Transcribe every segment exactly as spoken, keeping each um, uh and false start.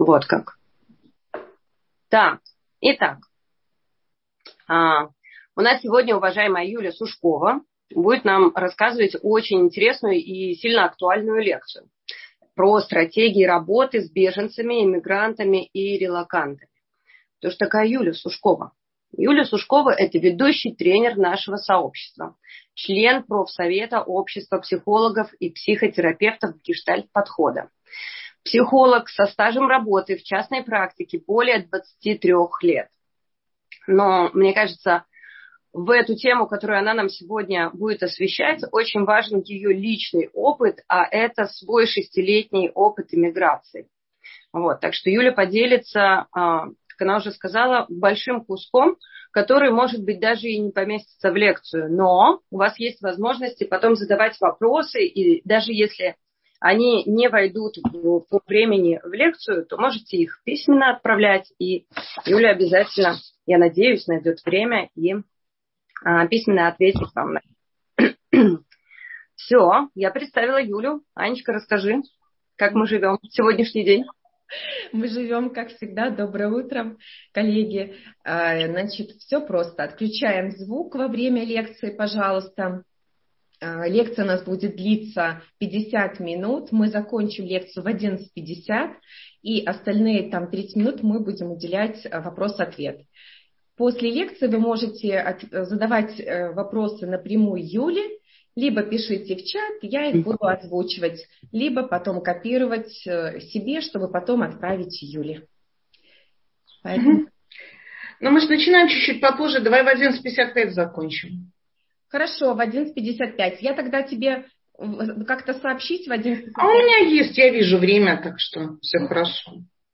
Вот как. Так, итак. А, у нас сегодня уважаемая Юля Сушкова будет нам рассказывать очень интересную и сильно актуальную лекцию про стратегии работы с беженцами, иммигрантами и релокантами. Кто же такая Юля Сушкова? Юля Сушкова – это ведущий тренер нашего сообщества, член профсовета общества психологов и психотерапевтов гештальт-подхода. Психолог со стажем работы в частной практике более двадцати трёх лет. Но, мне кажется, в эту тему, которую она нам сегодня будет освещать, очень важен ее личный опыт, а это свой шестилетний опыт иммиграции. Вот, так что Юля поделится, как она уже сказала, большим куском, который, может быть, даже и не поместится в лекцию. Но у вас есть возможности потом задавать вопросы, и даже если они не войдут по времени в лекцию, то можете их письменно отправлять, и Юля обязательно, я надеюсь, найдет время и а, письменно ответит вам. Все, я представила Юлю. Анечка, расскажи, как мы живем в сегодняшний день. Мы живем, как всегда. Доброе утро, коллеги. Значит, все просто. Отключаем звук во время лекции, пожалуйста. Лекция у нас будет длиться пятьдесят минут. Мы закончим лекцию в одиннадцать пятьдесят. И остальные там тридцать минут мы будем уделять вопрос-ответ. После лекции вы можете задавать вопросы напрямую Юле, либо пишите в чат, я их буду озвучивать, либо потом копировать себе, чтобы потом отправить Юле. Поэтому... Но мы же начинаем чуть-чуть попозже, давай в одиннадцать пятьдесят пять закончим. Хорошо, в одиннадцать пятьдесят пять. Я тогда тебе как-то сообщить в одиннадцать пятьдесят пять. А у меня есть, я вижу время, так что все хорошо.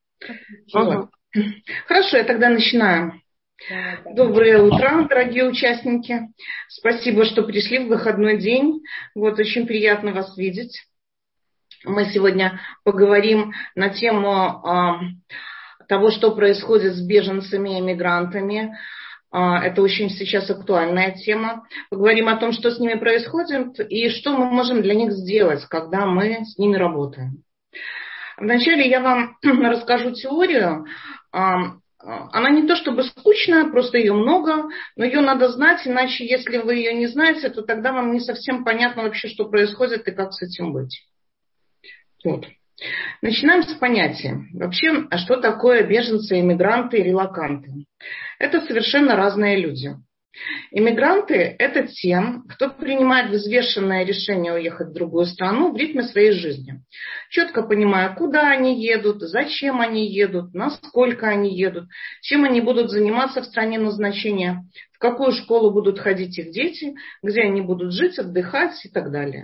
Вот. Хорошо, я тогда начинаю. Доброе утро, дорогие участники. Спасибо, что пришли в выходной день. Вот, очень приятно вас видеть. Мы сегодня поговорим на тему э, того, что происходит с беженцами и мигрантами. Э, это очень сейчас актуальная тема. Поговорим о том, что с ними происходит и что мы можем для них сделать, когда мы с ними работаем. Вначале я вам расскажу теорию. Э, Она не то чтобы скучная, просто ее много, но ее надо знать, иначе если вы ее не знаете, то тогда вам не совсем понятно вообще, что происходит и как с этим быть. Вот. Начинаем с понятия. Вообще, что такое беженцы, иммигранты и релоканты? Это совершенно разные люди. Иммигранты – это те, кто принимает взвешенное решение уехать в другую страну в ритме своей жизни, четко понимая, куда они едут, зачем они едут, насколько они едут, чем они будут заниматься в стране назначения, в какую школу будут ходить их дети, где они будут жить, отдыхать и так далее.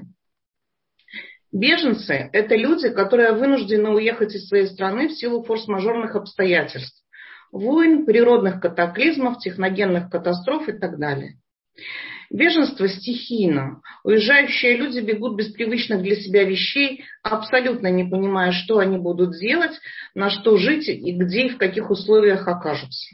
Беженцы – это люди, которые вынуждены уехать из своей страны в силу форс-мажорных обстоятельств. Войн, природных катаклизмов, техногенных катастроф и так далее. Беженство стихийно. Уезжающие люди бегут без привычных для себя вещей, абсолютно не понимая, что они будут делать, на что жить и где и в каких условиях окажутся.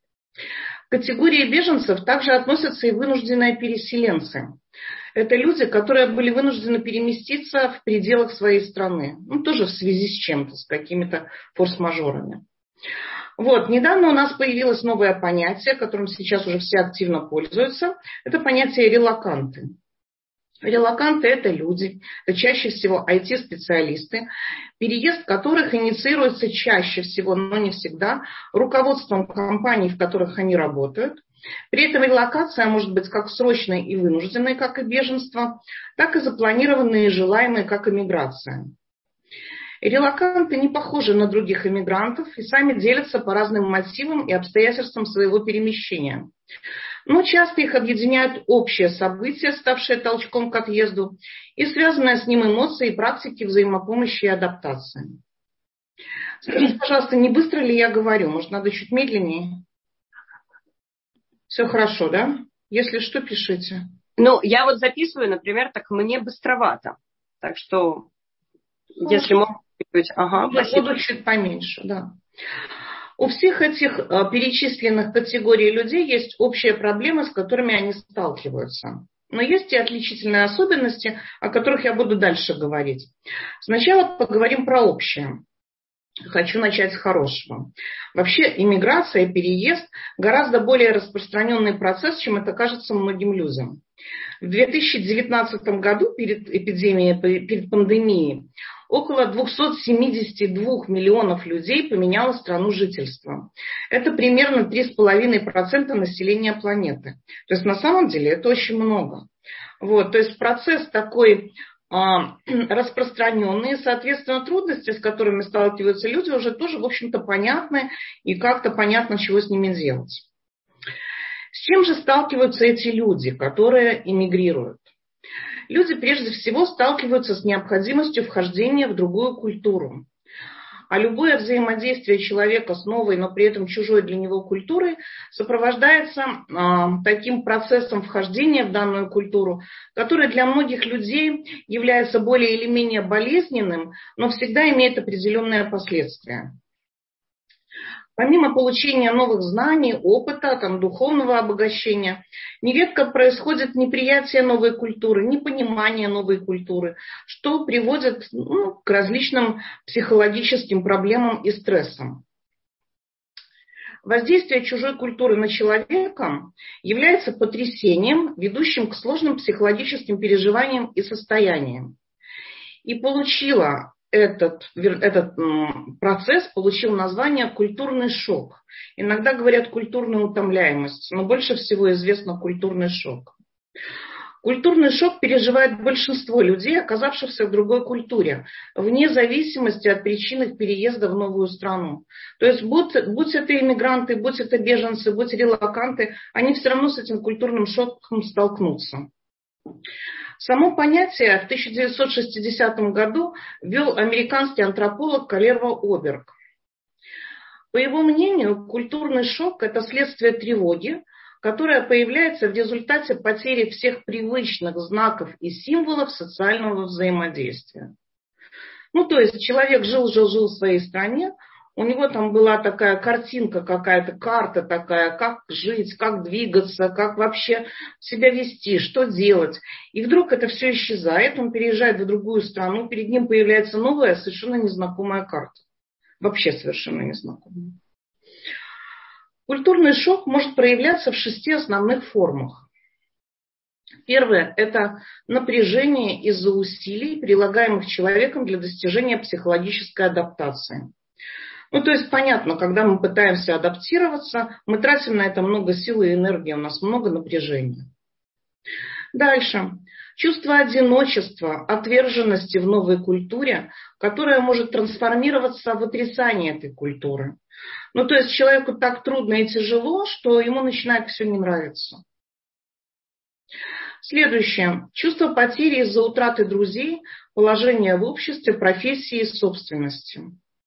К категории беженцев также относятся и вынужденные переселенцы. Это люди, которые были вынуждены переместиться в пределах своей страны. Ну, тоже в связи с чем-то, с какими-то форс-мажорами. Вот, недавно у нас появилось новое понятие, которым сейчас уже все активно пользуются. Это понятие релоканты. Релоканты – это люди, это чаще всего ай ти-специалисты, переезд которых инициируется чаще всего, но не всегда, руководством компаний, в которых они работают. При этом релокация может быть как срочной и вынужденной, как и беженство, так и запланированной и желаемой, как и миграция. Релоканты не похожи на других иммигрантов и сами делятся по разным мотивам и обстоятельствам своего перемещения. Но часто их объединяют общие события, ставшие толчком к отъезду, и связанные с ним эмоции и практики взаимопомощи и адаптации. Скажите, пожалуйста, не быстро ли я говорю? Может, надо чуть медленнее? Все хорошо, да? Если что, пишите. Ну, я вот записываю, например, так мне быстровато. Так что, хорошо. Если можно... Ага, я буду чуть поменьше, да. У всех этих перечисленных категорий людей есть общие проблемы, с которыми они сталкиваются. Но есть и отличительные особенности, о которых я буду дальше говорить. Сначала поговорим про общее. хочу начать с хорошего. Вообще иммиграция, переезд гораздо более распространенный процесс, чем это кажется многим людям. В две тысячи девятнадцатом году, перед эпидемией, перед пандемией, около двести семьдесят два миллионов людей поменяло страну жительства. Это примерно три целых пять десятых процента населения планеты. То есть на самом деле это очень много. Вот, то есть процесс такой а, распространенный, соответственно, трудности, с которыми сталкиваются люди, уже тоже, в общем-то, понятны и как-то понятно, чего с ними делать. С чем же сталкиваются эти люди, которые эмигрируют? Люди прежде всего сталкиваются с необходимостью вхождения в другую культуру. А любое взаимодействие человека с новой, но при этом чужой для него культурой сопровождается э, таким процессом вхождения в данную культуру, который для многих людей является более или менее болезненным, но всегда имеет определенные последствия. Помимо получения новых знаний, опыта, там, духовного обогащения, нередко происходит неприятие новой культуры, непонимание новой культуры, что приводит ну, к различным психологическим проблемам и стрессам. Воздействие чужой культуры на человека является потрясением, ведущим к сложным психологическим переживаниям и состояниям. И получила Этот, этот процесс получил название культурный шок. Иногда говорят культурная утомляемость, но больше всего известно культурный шок. Культурный шок переживает большинство людей, оказавшихся в другой культуре, вне зависимости от причин их переезда в новую страну. То есть будь, будь это иммигранты, будь это беженцы, будь релоканты, они все равно с этим культурным шоком столкнутся. Само понятие в тысяча девятьсот шестидесятом году ввел американский антрополог Калерва Оберг. По его мнению, культурный шок – это следствие тревоги, которая появляется в результате потери всех привычных знаков и символов социального взаимодействия. Ну, то есть человек жил-жил-жил в своей стране, у него там была такая картинка какая-то, карта такая, как жить, как двигаться, как вообще себя вести, что делать. И вдруг это все исчезает, он переезжает в другую страну, перед ним появляется новая, совершенно незнакомая карта. Вообще совершенно незнакомая. Культурный шок может проявляться в шести основных формах. Первое – это напряжение из-за усилий, прилагаемых человеком для достижения психологической адаптации. Ну, то есть, понятно, когда мы пытаемся адаптироваться, мы тратим на это много сил и энергии, у нас много напряжения. Дальше. Чувство одиночества, отверженности в новой культуре, которая может трансформироваться в отрицание этой культуры. Ну, то есть, человеку так трудно и тяжело, что ему начинает все не нравиться. Следующее. Чувство потери из-за утраты друзей, положения в обществе, профессии и собственности.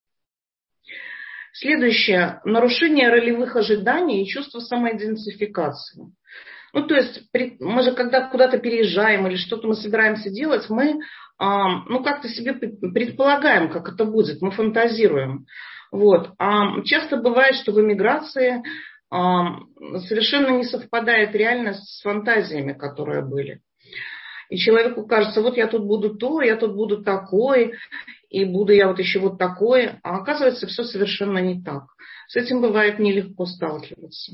Следующее. Нарушение ролевых ожиданий и чувство самоидентификации. Ну, то есть, мы же когда куда-то переезжаем или что-то мы собираемся делать, мы ну, как-то себе предполагаем, как это будет, мы фантазируем. Вот. А часто бывает, что в эмиграции совершенно не совпадает реальность с фантазиями, которые были. И человеку кажется, вот я тут буду то, я тут буду такой, и буду я вот еще вот такой. А оказывается, все совершенно не так. С этим бывает нелегко сталкиваться.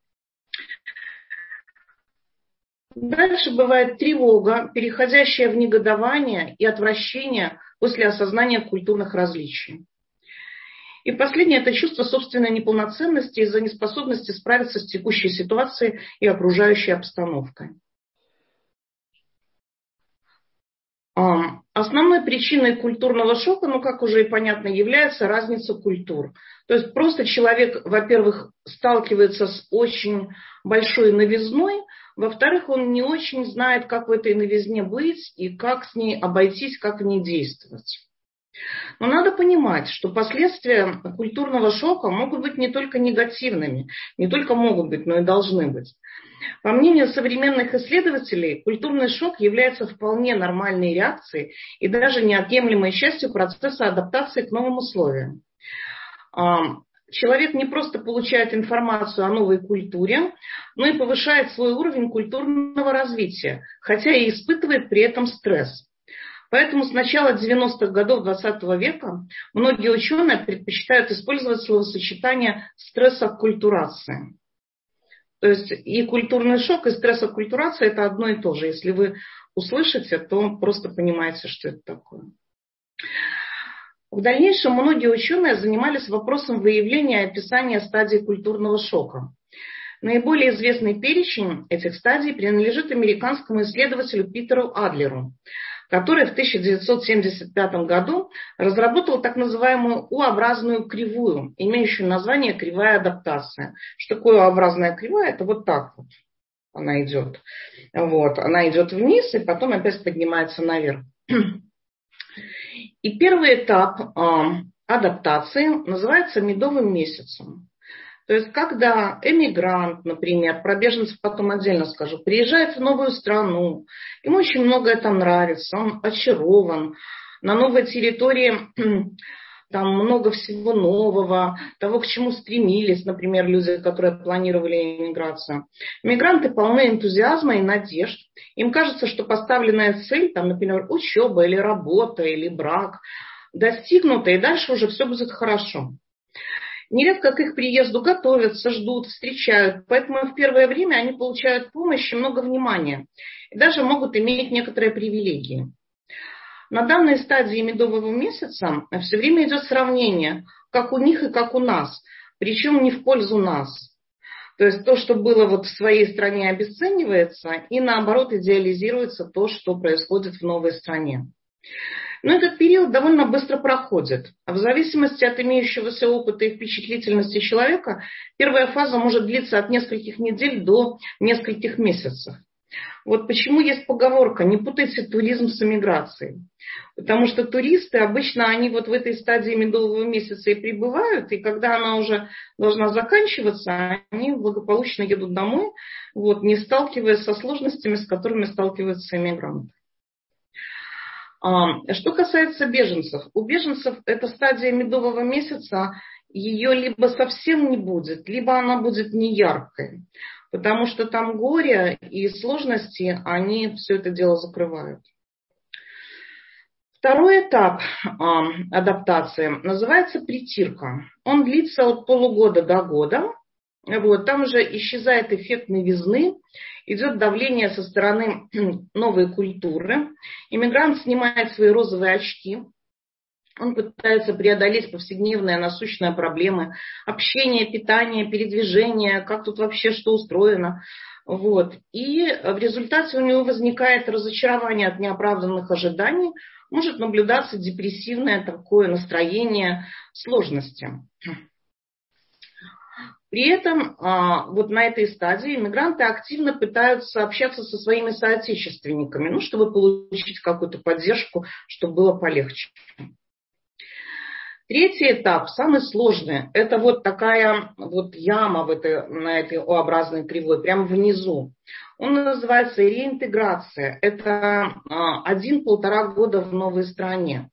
Дальше бывает тревога, переходящая в негодование и отвращение после осознания культурных различий. И последнее – это чувство собственной неполноценности из-за неспособности справиться с текущей ситуацией и окружающей обстановкой. Основной причиной культурного шока, ну, как уже и понятно, является разница культур. То есть просто человек, во-первых, сталкивается с очень большой новизной, во-вторых, он не очень знает, как в этой новизне быть и как с ней обойтись, как в ней действовать. Но надо понимать, что последствия культурного шока могут быть не только негативными, не только могут быть, но и должны быть. По мнению современных исследователей, культурный шок является вполне нормальной реакцией и даже неотъемлемой частью процесса адаптации к новым условиям. Человек не просто получает информацию о новой культуре, но и повышает свой уровень культурного развития, хотя и испытывает при этом стресс. Поэтому с начала девяностых годов двадцатого века многие ученые предпочитают использовать словосочетание стрессоккультурация. То есть и культурный шок, и стрессоккультурация – это одно и то же. Если вы услышите, то просто понимаете, что это такое. В дальнейшем многие ученые занимались вопросом выявления и описания стадий культурного шока. Наиболее известный перечень этих стадий принадлежит американскому исследователю Питеру Адлеру, который в тысяча девятьсот семьдесят пятом году разработал так называемую У-образную кривую, имеющую название кривая адаптация. Что такое У-образная кривая? Это вот так вот она идет. Вот. Она идет вниз и потом опять поднимается наверх. И первый этап э, адаптации называется медовым месяцем. То есть, когда эмигрант, например, про беженцев потом отдельно скажу, приезжает в новую страну, ему очень многое там нравится, он очарован, на новой территории там много всего нового, того, к чему стремились, например, люди, которые планировали эмиграцию. Мигранты полны энтузиазма и надежд. Им кажется, что поставленная цель, там, например, учеба или работа или брак, достигнута, и дальше уже все будет хорошо. Нередко к их приезду готовятся, ждут, встречают, поэтому в первое время они получают помощь и много внимания, и даже могут иметь некоторые привилегии. На данной стадии медового месяца все время идет сравнение, как у них и как у нас, причем не в пользу нас. То есть то, что было вот в своей стране, обесценивается, и наоборот идеализируется то, что происходит в новой стране. Но этот период довольно быстро проходит. А в зависимости от имеющегося опыта и впечатлительности человека, первая фаза может длиться от нескольких недель до нескольких месяцев. Вот почему есть поговорка: не путайте туризм с эмиграцией. Потому что туристы обычно они вот в этой стадии медового месяца и прибывают, и когда она уже должна заканчиваться, они благополучно едут домой, вот, не сталкиваясь со сложностями, с которыми сталкиваются эмигранты. Что касается беженцев. У беженцев эта стадия медового месяца, ее либо совсем не будет, либо она будет неяркой. Потому что там горе и сложности, они все это дело закрывают. Второй этап адаптации называется притирка. Он длится от полугода до года. Вот, там уже исчезает эффект новизны, идет давление со стороны новой культуры. Иммигрант снимает свои розовые очки. Он пытается преодолеть повседневные насущные проблемы. Общение, питание, передвижение, как тут вообще что устроено. Вот. И в результате у него возникает разочарование от неоправданных ожиданий. Может наблюдаться депрессивное такое настроение сложности. При этом вот на этой стадии иммигранты активно пытаются общаться со своими соотечественниками, ну, чтобы получить какую-то поддержку, чтобы было полегче. Третий этап, самый сложный, это вот такая вот яма в этой, на этой У-образной кривой, прямо внизу. Он называется реинтеграция. Это один-полтора года в новой стране.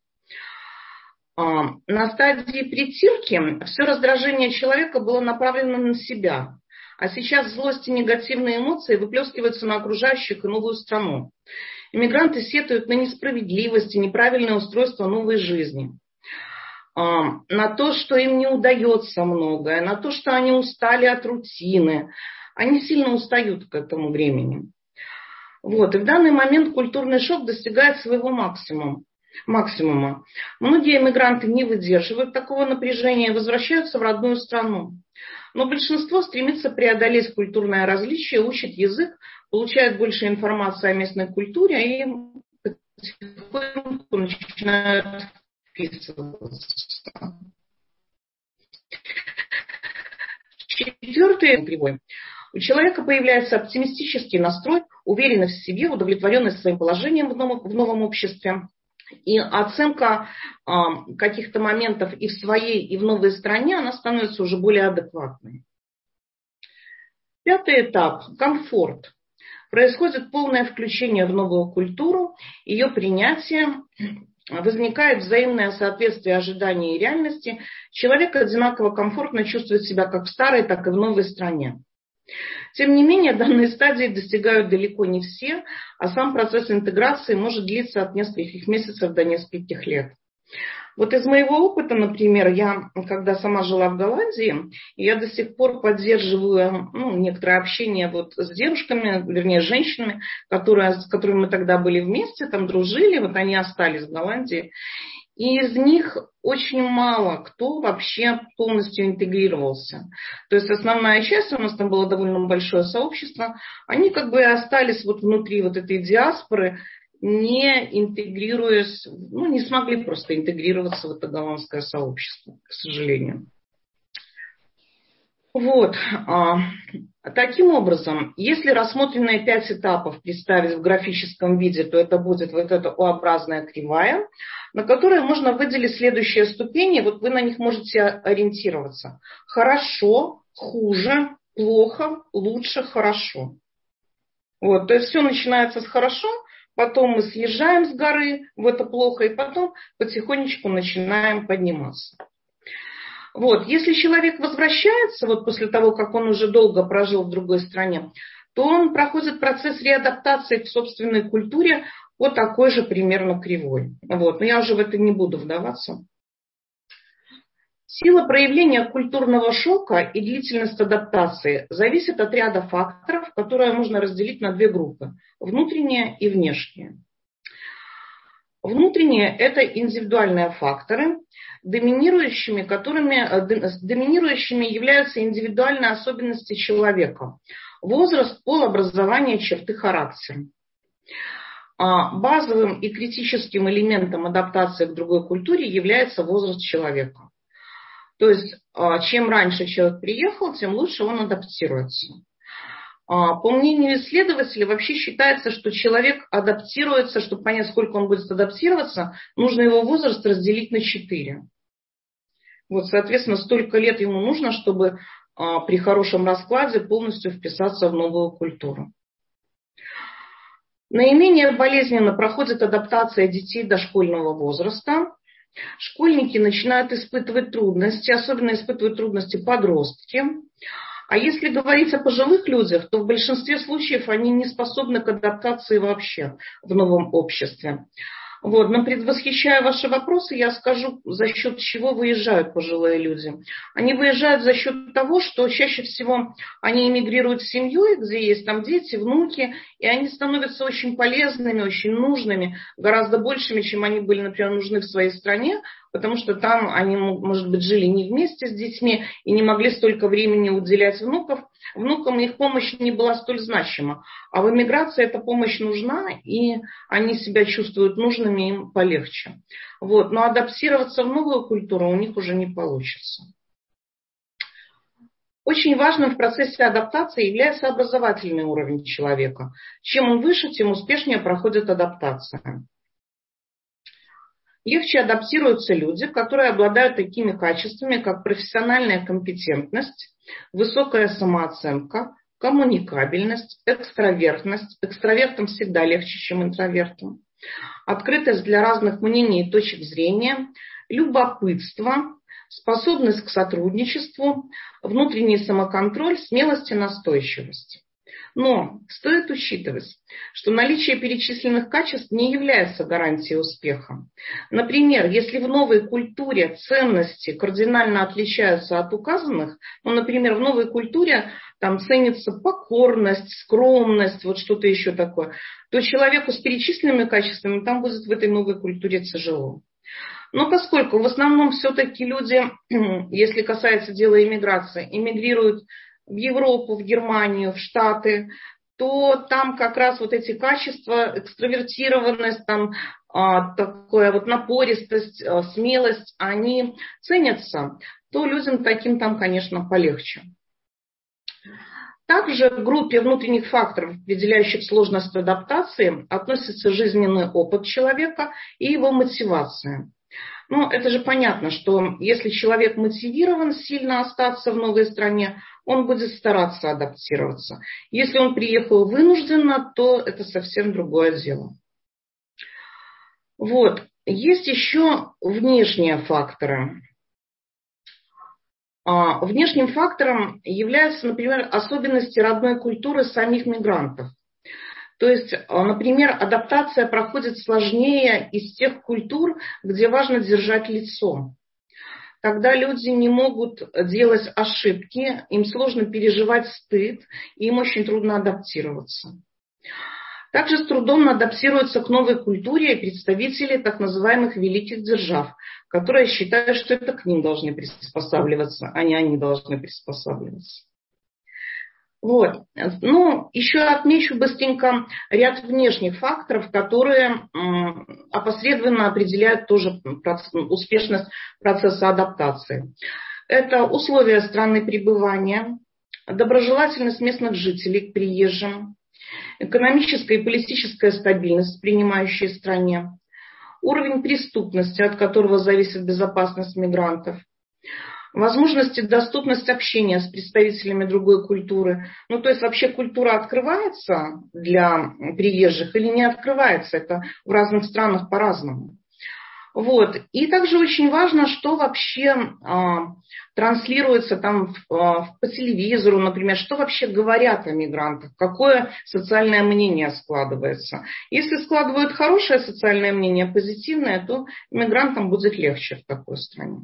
На стадии притирки все раздражение человека было направлено на себя. А сейчас злость и негативные эмоции выплескиваются на окружающих и новую страну. Иммигранты сетуют на несправедливость и неправильное устройство новой жизни. На то, что им не удается многое, на то, что они устали от рутины. Они сильно устают к этому времени. Вот. И в данный момент культурный шок достигает своего максимума. максимума. Многие иммигранты не выдерживают такого напряжения и возвращаются в родную страну. Но большинство стремится преодолеть культурное различие, учит язык, получает больше информации о местной культуре и потихоньку начинают вписываться. Четвертый кривой. У человека появляется оптимистический настрой, уверенность в себе, удовлетворенность своим положением в новом, в новом обществе. И оценка э, каких-то моментов и в своей, и в новой стране, она становится уже более адекватной. Пятый этап – комфорт. Происходит полное включение в новую культуру, ее принятие, возникает взаимное соответствие ожиданий и реальности. Человек одинаково комфортно чувствует себя как в старой, так и в новой стране. Тем не менее, данные стадии достигают далеко не все, а сам процесс интеграции может длиться от нескольких месяцев до нескольких лет. Вот из моего опыта, например, я, когда сама жила в Голландии, я до сих пор поддерживаю ну, некоторое общение вот с девушками, вернее, с женщинами, которые, с которыми мы тогда были вместе, там дружили, вот они остались в Голландии. И из них очень мало кто вообще полностью интегрировался. То есть основная часть, у нас там было довольно большое сообщество, они как бы остались вот внутри вот этой диаспоры, не интегрируясь, ну, не смогли просто интегрироваться в это голландское сообщество, к сожалению. Вот. Таким образом, если рассмотренные пять этапов представить в графическом виде, то это будет вот эта О-образная кривая, на которой можно выделить следующие ступени, вот вы на них можете ориентироваться. Хорошо, хуже, плохо, лучше, хорошо. Вот, то есть все начинается с хорошо, потом мы съезжаем с горы в это плохо, и потом потихонечку начинаем подниматься. Вот. Если человек возвращается, вот после того, как он уже долго прожил в другой стране, то он проходит процесс реадаптации к собственной культуре по такой же примерно кривой. Вот. Но я уже в это не буду вдаваться. Сила проявления культурного шока и длительность адаптации зависит от ряда факторов, которые можно разделить на две группы – внутренние и внешние. Внутренние – это индивидуальные факторы, доминирующими, которыми, доминирующими являются индивидуальные особенности человека – возраст, пол, образование, черты характера. Базовым и критическим элементом адаптации к другой культуре является возраст человека. То есть, чем раньше человек приехал, тем лучше он адаптируется. По мнению исследователей, вообще считается, что человек адаптируется, чтобы понять, сколько он будет адаптироваться, нужно его возраст разделить на четыре. Вот, соответственно, столько лет ему нужно, чтобы при хорошем раскладе полностью вписаться в новую культуру. Наименее болезненно проходит адаптация детей дошкольного возраста. Школьники начинают испытывать трудности, особенно испытывают трудности подростки. А если говорить о пожилых людях, то в большинстве случаев они не способны к адаптации вообще в новом обществе. Вот. Но предвосхищая ваши вопросы, я скажу, за счет чего выезжают пожилые люди. Они выезжают за счет того, что чаще всего они эмигрируют в семью, где есть там дети, внуки, и они становятся очень полезными, очень нужными, гораздо большими, чем они были, например, нужны в своей стране, потому что там они, может быть, жили не вместе с детьми и не могли столько времени уделять внуков. Внукам их помощь не была столь значима. А в эмиграции эта помощь нужна, и они себя чувствуют нужными, им полегче. Вот. Но адаптироваться в новую культуру у них уже не получится. Очень важным в процессе адаптации является образовательный уровень человека. Чем он выше, тем успешнее проходит адаптация. Легче адаптируются люди, которые обладают такими качествами, как профессиональная компетентность, высокая самооценка, коммуникабельность, экстравертность. Экстравертам всегда легче, чем интровертам. Открытость для разных мнений и точек зрения, любопытство, способность к сотрудничеству, внутренний самоконтроль, смелость и настойчивость. Но стоит учитывать, что наличие перечисленных качеств не является гарантией успеха. Например, если в новой культуре ценности кардинально отличаются от указанных, ну, например, в новой культуре там ценится покорность, скромность, вот что-то еще такое, то человеку с перечисленными качествами там будет в этой новой культуре тяжело. Но поскольку в основном все-таки люди, если касается дела иммиграции, эмигрируют в Европу, в Германию, в Штаты, то там как раз вот эти качества, экстравертированность, там, а, такая вот напористость, а, смелость, они ценятся, то людям таким там, конечно, полегче. Также к группе внутренних факторов, определяющих сложность адаптации, относится жизненный опыт человека и его мотивация. Ну, это же понятно, что если человек мотивирован сильно остаться в новой стране, он будет стараться адаптироваться. Если он приехал вынужденно, то это совсем другое дело. Вот. Есть еще внешние факторы. Внешним фактором являются, например, особенности родной культуры самих мигрантов. То есть, например, адаптация проходит сложнее из тех культур, где важно держать лицо. Когда люди не могут делать ошибки, им сложно переживать стыд, и им очень трудно адаптироваться. Также с трудом адаптируются к новой культуре представители так называемых великих держав, которые считают, что это к ним должны приспосабливаться, а не они должны приспосабливаться. Вот. Ну, еще отмечу быстренько ряд внешних факторов, которые опосредованно определяют тоже успешность процесса адаптации. Это условия страны пребывания, доброжелательность местных жителей к приезжим, экономическая и политическая стабильность в принимающей стране, уровень преступности, от которого зависит безопасность мигрантов, возможность и доступность общения с представителями другой культуры. Ну, то есть вообще культура открывается для приезжих или не открывается. Это в разных странах по-разному. Вот. И также очень важно, что вообще а, транслируется там а, по телевизору, например, что вообще говорят о мигрантах, какое социальное мнение складывается. Если складывают хорошее социальное мнение, позитивное, то мигрантам будет легче в такой стране.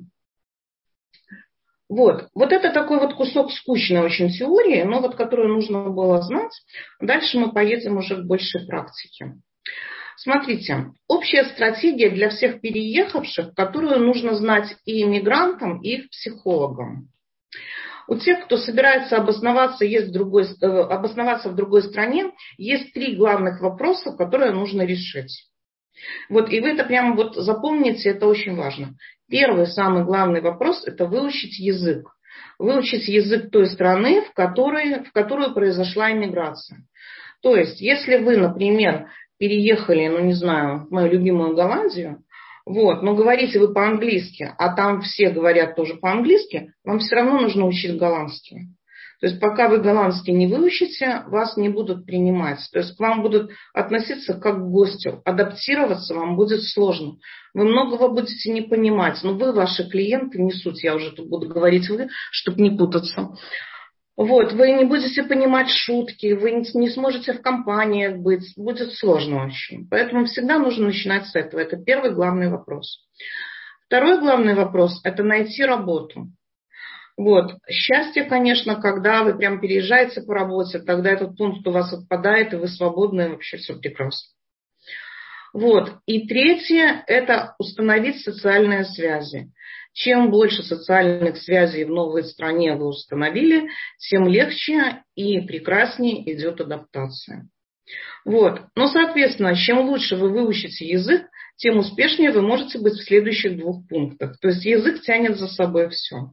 Вот. Вот это такой вот кусок скучной очень теории, но вот которую нужно было знать. Дальше мы поедем уже к большей практике. Смотрите, общая стратегия для всех переехавших, которую нужно знать и иммигрантам, и их психологам. У тех, кто собирается обосноваться, есть в другой, обосноваться в другой стране, есть три главных вопроса, которые нужно решить. Вот, и вы это прямо вот запомните, это очень важно. Первый, самый главный вопрос – это выучить язык. Выучить язык той страны, в которой, в которую произошла иммиграция. То есть, если вы, например, переехали, ну не знаю, в мою любимую Голландию, вот, но говорите вы по-английски, а там все говорят тоже по-английски, вам все равно нужно учить голландский. То есть пока вы голландский не выучите, вас не будут принимать. То есть к вам будут относиться как к гостю. Адаптироваться вам будет сложно. Вы многого будете не понимать. Но вы, ваши клиенты, не суть, я уже тут буду говорить вы, чтобы не путаться. Вот, вы не будете понимать шутки, вы не сможете в компаниях быть. Будет сложно очень. Поэтому всегда нужно начинать с этого. Это первый главный вопрос. Второй главный вопрос – это найти работу. Вот. Счастье, конечно, когда вы прям переезжаете по работе, тогда этот пункт у вас отпадает, и вы свободны, и вообще все прекрасно. Вот. И третье – это установить социальные связи. Чем больше социальных связей в новой стране вы установили, тем легче и прекраснее идет адаптация. Вот. Но, соответственно, чем лучше вы выучите язык, тем успешнее вы можете быть в следующих двух пунктах. То есть язык тянет за собой все.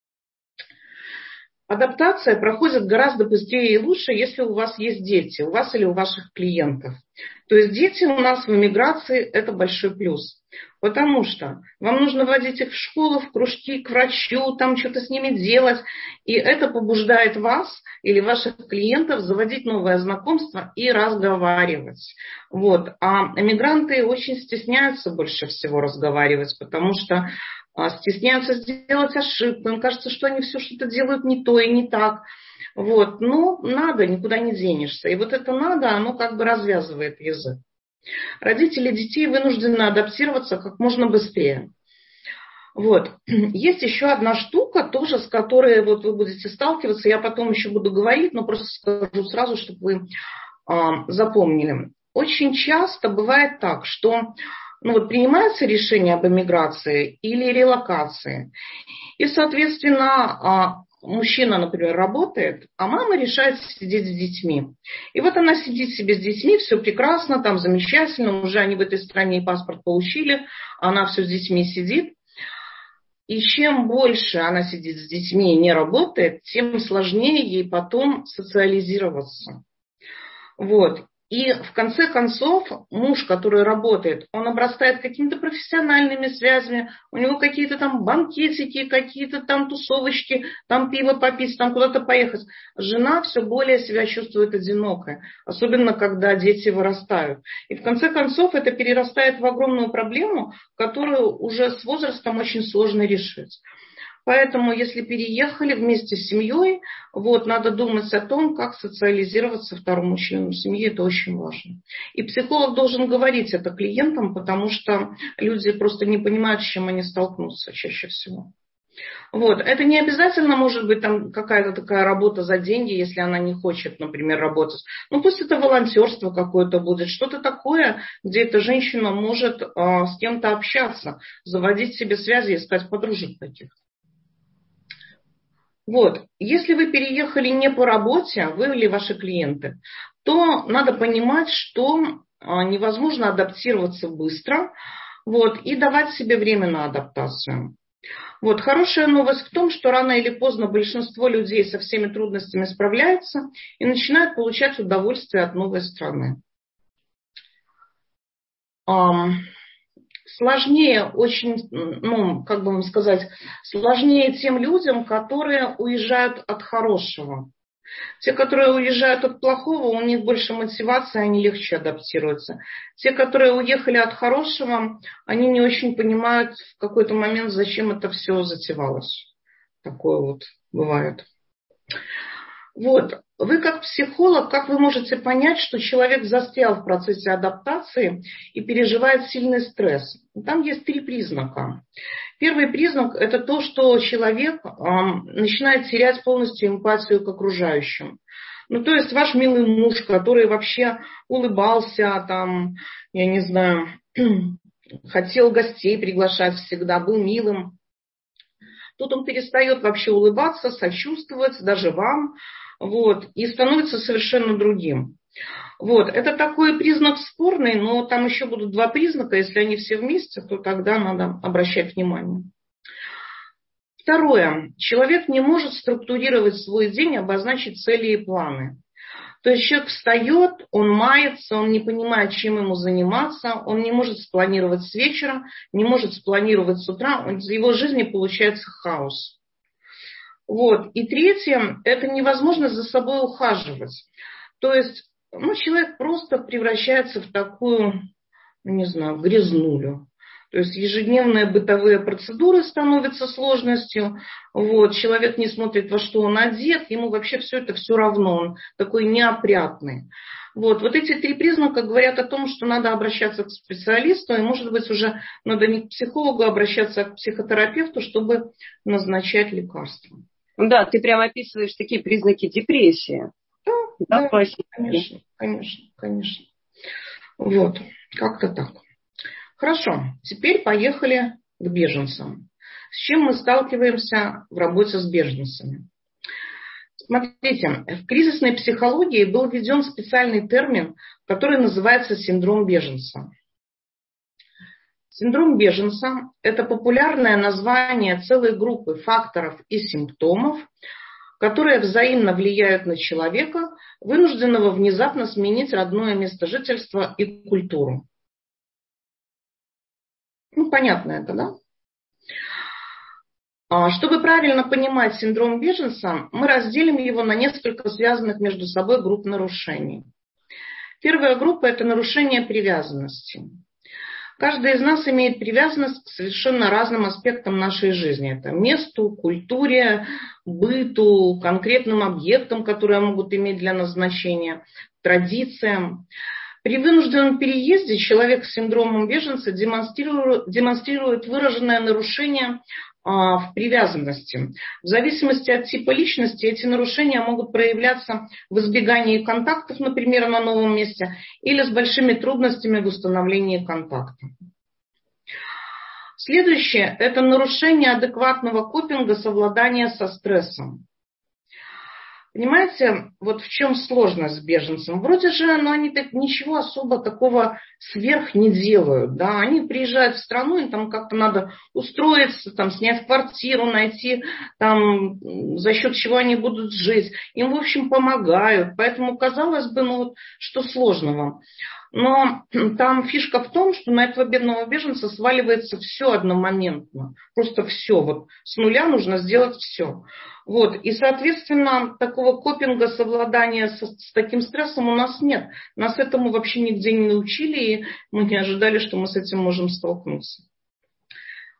Адаптация проходит гораздо быстрее и лучше, если у вас есть дети, у вас или у ваших клиентов. То есть дети у нас в эмиграции – это большой плюс. Потому что вам нужно водить их в школу, в кружки, к врачу, там что-то с ними делать. И это побуждает вас или ваших клиентов заводить новое знакомство и разговаривать. Вот. А эмигранты очень стесняются больше всего разговаривать, потому что стесняются сделать ошибку. Им кажется, что они все что-то делают не то и не так. Вот. Но надо, никуда не денешься. И вот это надо, оно как бы развязывает язык. Родители детей вынуждены адаптироваться как можно быстрее. Вот. Есть еще одна штука, тоже с которой вот вы будете сталкиваться. Я потом еще буду говорить, но просто скажу сразу, чтобы вы а, запомнили. Очень часто бывает так, что ну, вот, принимается решение об эмиграции или релокации. И, соответственно, мужчина, например, работает, а мама решает сидеть с детьми. И вот она сидит себе с детьми, все прекрасно, там замечательно, уже они в этой стране паспорт получили, она все с детьми сидит. И чем больше она сидит с детьми и не работает, тем сложнее ей потом социализироваться. Вот. И в конце концов муж, который работает, он обрастает какими-то профессиональными связями, у него какие-то там банкетики, какие-то там тусовочки, там пиво попить, там куда-то поехать. Жена все более себя чувствует одинокой, особенно когда дети вырастают. И в конце концов это перерастает в огромную проблему, которую уже с возрастом очень сложно решить. Поэтому, если переехали вместе с семьей, вот, надо думать о том, как социализироваться второму члену семьи. Это очень важно. И психолог должен говорить это клиентам, потому что люди просто не понимают, с чем они столкнутся чаще всего. Вот. Это не обязательно может быть там какая-то такая работа за деньги, если она не хочет, например, работать. Ну пусть это волонтерство какое-то будет, что-то такое, где эта женщина может а, с кем-то общаться, заводить себе связи, искать подружек таких. Вот. Если вы переехали не по работе, вы или ваши клиенты, то надо понимать, что а, невозможно адаптироваться быстро, вот, и давать себе время на адаптацию. Вот. Хорошая новость в том, что рано или поздно большинство людей со всеми трудностями справляется и начинают получать удовольствие от новой страны. Сложнее очень, ну, как бы вам сказать, сложнее тем людям, которые уезжают от хорошего. Те, которые уезжают от плохого, у них больше мотивации, они легче адаптируются. Те, которые уехали от хорошего, они не очень понимают в какой-то момент, зачем это все затевалось. Такое вот бывает. Вот. Вы как психолог, как вы можете понять, что человек застрял в процессе адаптации и переживает сильный стресс? Там есть три признака. Первый признак – это то, что человек э, начинает терять полностью эмпатию к окружающим. Ну, то есть ваш милый муж, который вообще улыбался, там, я не знаю, хотел гостей приглашать всегда, был милым. Тут он перестает вообще улыбаться, сочувствовать даже вам, вот, и становится совершенно другим. Вот. Это такой признак спорный, но там еще будут два признака. Если они все вместе, то тогда надо обращать внимание. Второе. Человек не может структурировать свой день, обозначить цели и планы. То есть человек встает, он мается, он не понимает, чем ему заниматься, он не может спланировать с вечера, не может спланировать с утра, в его жизни получается хаос. Вот. И третье, это невозможно за собой ухаживать. То есть, ну, человек просто превращается в такую, не знаю, грязнулю. То есть ежедневные бытовые процедуры становятся сложностью. Вот. Человек не смотрит, во что он одет, ему вообще все это все равно, он такой неопрятный. Вот. Вот эти три признака говорят о том, что надо обращаться к специалисту, и, может быть, уже надо не к психологу, а обращаться к психотерапевту, чтобы назначать лекарства. Да, ты прямо описываешь такие признаки депрессии. Да, да, конечно, конечно, конечно. Вот, как-то так. Хорошо, теперь поехали к беженцам. С чем мы сталкиваемся в работе с беженцами? Смотрите, в кризисной психологии был введен специальный термин, который называется синдром беженца. Синдром беженца – это популярное название целой группы факторов и симптомов, которые взаимно влияют на человека, вынужденного внезапно сменить родное место жительства и культуру. Ну, понятно это, да? Чтобы правильно понимать синдром беженца, мы разделим его на несколько связанных между собой групп нарушений. Первая группа – это нарушение привязанности. Каждый из нас имеет привязанность к совершенно разным аспектам нашей жизни. Это месту, культуре, быту, конкретным объектам, которые могут иметь для нас значение, традициям. При вынужденном переезде человек с синдромом беженца демонстрирует, демонстрирует выраженное нарушение а, в привязанности. В зависимости от типа личности эти нарушения могут проявляться в избегании контактов, например, на новом месте, или с большими трудностями в установлении контакта. Следующее – это нарушение адекватного копинга, совладания со стрессом. Понимаете, вот в чем сложность с беженцем? Вроде же ну, они так, ничего особо такого сверх не делают. Да? Они приезжают в страну, им там как-то надо устроиться, там, снять квартиру, найти, там, за счет чего они будут жить. Им, в общем, помогают. Поэтому казалось бы, ну вот, что сложного. Но там фишка в том, что на этого бедного беженца сваливается все одномоментно. Просто все. Вот с нуля нужно сделать все. Вот. И, соответственно, такого копинга, совладания с, с таким стрессом у нас нет. Нас этому вообще нигде не научили, и мы не ожидали, что мы с этим можем столкнуться.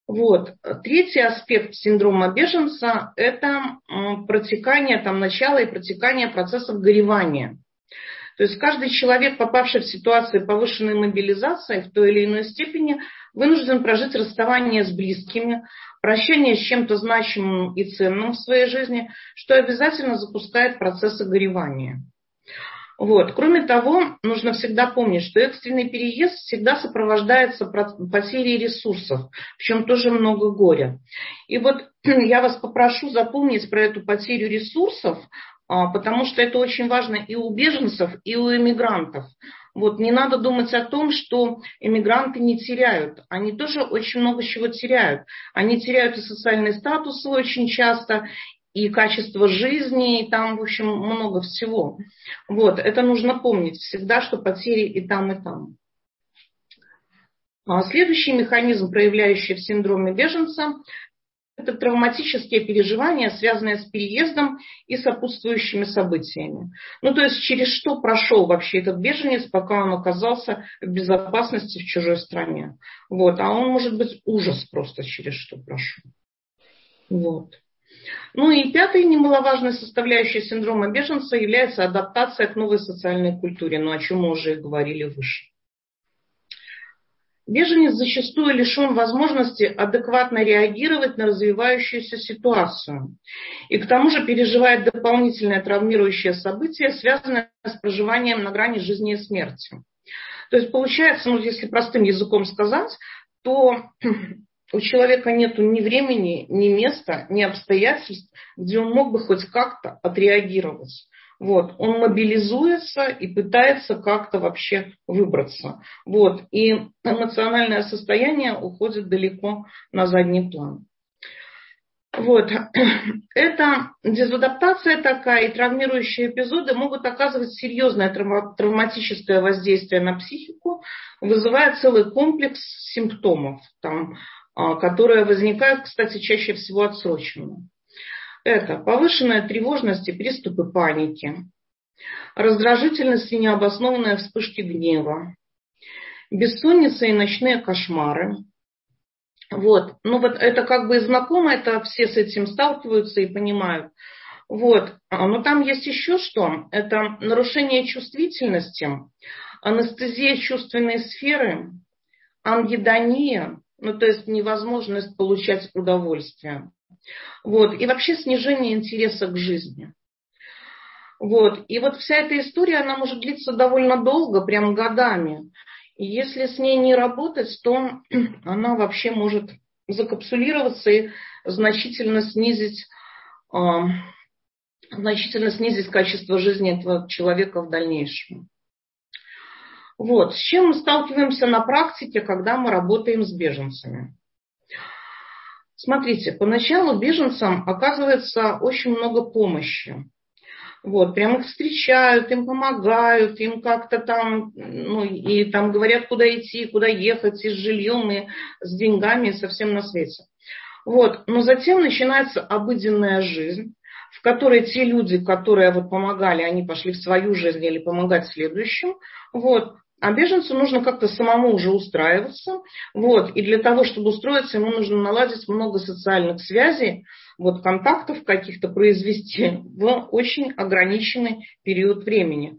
Вот. Третий аспект синдрома беженца – это протекание, там, начало и протекание процессов горевания. То есть каждый человек, попавший в ситуацию повышенной мобилизации в той или иной степени, вынужден прожить расставание с близкими, прощание с чем-то значимым и ценным в своей жизни, что обязательно запускает процессы горевания. Вот. Кроме того, нужно всегда помнить, что экстренный переезд всегда сопровождается потерей ресурсов, причем тоже много горя. И вот я вас попрошу запомнить про эту потерю ресурсов, потому что это очень важно и у беженцев, и у эмигрантов. Вот, не надо думать о том, что эмигранты не теряют. Они тоже очень много чего теряют. Они теряют и социальный статус очень часто, и качество жизни, и там, в общем, много всего. Вот, это нужно помнить всегда, что потери и там, и там. Следующий механизм, проявляющий в синдроме беженца, это травматические переживания, связанные с переездом и сопутствующими событиями. Ну, то есть, через что прошел вообще этот беженец, пока он оказался в безопасности в чужой стране. Вот. А он, может быть, ужас просто через что прошел. Вот. Ну и пятой немаловажной составляющей синдрома беженца является адаптация к новой социальной культуре, ну, о чем мы уже и говорили выше. Беженец зачастую лишен возможности адекватно реагировать на развивающуюся ситуацию. И к тому же переживает дополнительное травмирующее событие, связанное с проживанием на грани жизни и смерти. То есть получается, ну, если простым языком сказать, то у человека нет ни времени, ни места, ни обстоятельств, где он мог бы хоть как-то отреагировать. Вот. Он мобилизуется и пытается как-то вообще выбраться. Вот. И эмоциональное состояние уходит далеко на задний план. Вот. Эта дезадаптация такая и травмирующие эпизоды могут оказывать серьезное травматическое воздействие на психику, вызывая целый комплекс симптомов, там, которые возникают, кстати, чаще всего отсроченно. Это повышенная тревожность и приступы паники, раздражительность и необоснованные вспышки гнева, бессонница и ночные кошмары. Вот. Ну вот это как бы знакомо, это все с этим сталкиваются и понимают. Вот. Но там есть еще что. Это нарушение чувствительности, анестезия чувственной сферы, ангидония, ну то есть невозможность получать удовольствие. Вот. И вообще снижение интереса к жизни. Вот. И вот вся эта история, она может длиться довольно долго, прям годами. И если с ней не работать, то она вообще может закапсулироваться и значительно снизить, э, значительно снизить качество жизни этого человека в дальнейшем. Вот. С чем мы сталкиваемся на практике, когда мы работаем с беженцами? Смотрите, поначалу беженцам оказывается очень много помощи. Вот, прям их встречают, им помогают, им как-то там, ну, и там говорят, куда идти, куда ехать, и с жильем, и с деньгами, и со всем на свете. Вот, но затем начинается обыденная жизнь, в которой те люди, которые вот помогали, они пошли в свою жизнь или помогать следующим. Вот. А беженцу нужно как-то самому уже устраиваться. Вот. И для того, чтобы устроиться, ему нужно наладить много социальных связей, вот, контактов каких-то произвести в очень ограниченный период времени.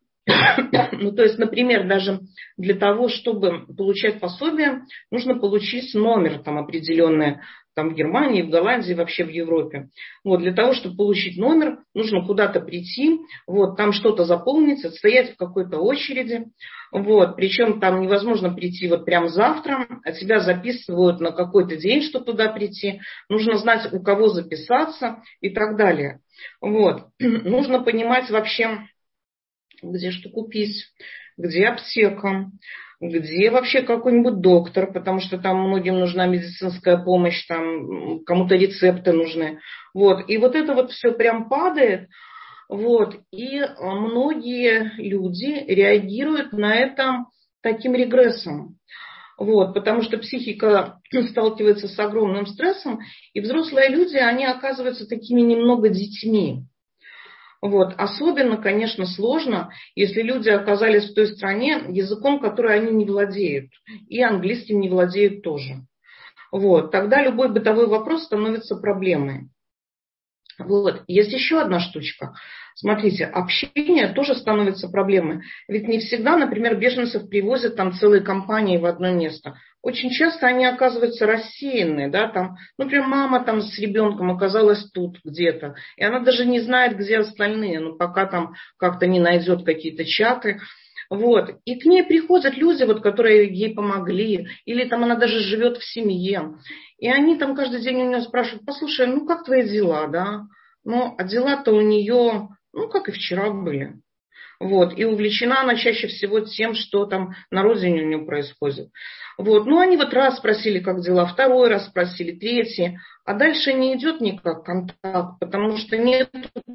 Ну, то есть, например, даже для того, чтобы получать пособие, нужно получить номер там определенный, там в Германии, в Голландии, вообще в Европе. Вот, для того, чтобы получить номер, нужно куда-то прийти, вот, там что-то заполнить, отстоять в какой-то очереди. Вот, причем там невозможно прийти вот прямо завтра, а тебя записывают на какой-то день, чтобы туда прийти. Нужно знать, у кого записаться и так далее. Вот. Нужно понимать вообще, где что купить, где аптека, где вообще какой-нибудь доктор, потому что там многим нужна медицинская помощь, там кому-то рецепты нужны. Вот. И вот это вот все прям падает. Вот. И многие люди реагируют на это таким регрессом. Вот. Потому что психика сталкивается с огромным стрессом, и взрослые люди, они оказываются такими немного детьми. Вот. Особенно, конечно, сложно, если люди оказались в той стране языком, который они не владеют, и английским не владеют тоже. Вот, тогда любой бытовой вопрос становится проблемой. Вот. Есть еще одна штучка. Смотрите, общение тоже становится проблемой. Ведь не всегда, например, беженцев привозят там целые компании в одно место. Очень часто они оказываются рассеянные, да, там, например, мама там с ребенком оказалась тут где-то, и она даже не знает, где остальные, ну, пока там как-то не найдет какие-то чаты. Вот. И к ней приходят люди, вот, которые ей помогли, или там она даже живет в семье. И они там каждый день у нее спрашивают: послушай, ну как твои дела, да? Ну, а дела-то у нее, ну, как и вчера были. Вот. И увлечена она чаще всего тем, что там на родине у нее происходит. Вот. Ну, они вот раз спросили, как дела, второй раз спросили, третий. А дальше не идет никак контакт, потому что нет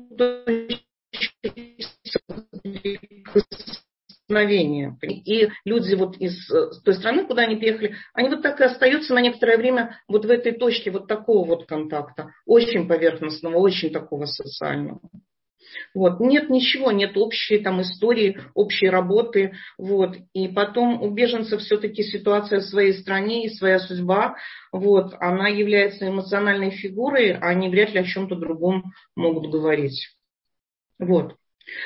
мгновения. И люди вот из той страны, куда они приехали, они вот так и остаются на некоторое время вот в этой точке вот такого вот контакта, очень поверхностного, очень такого социального. Вот. Нет ничего, нет общей там истории, общей работы. Вот. И потом у беженцев все-таки ситуация в своей стране и своя судьба. Вот. Она является эмоциональной фигурой, а они вряд ли о чем-то другом могут говорить. Вот.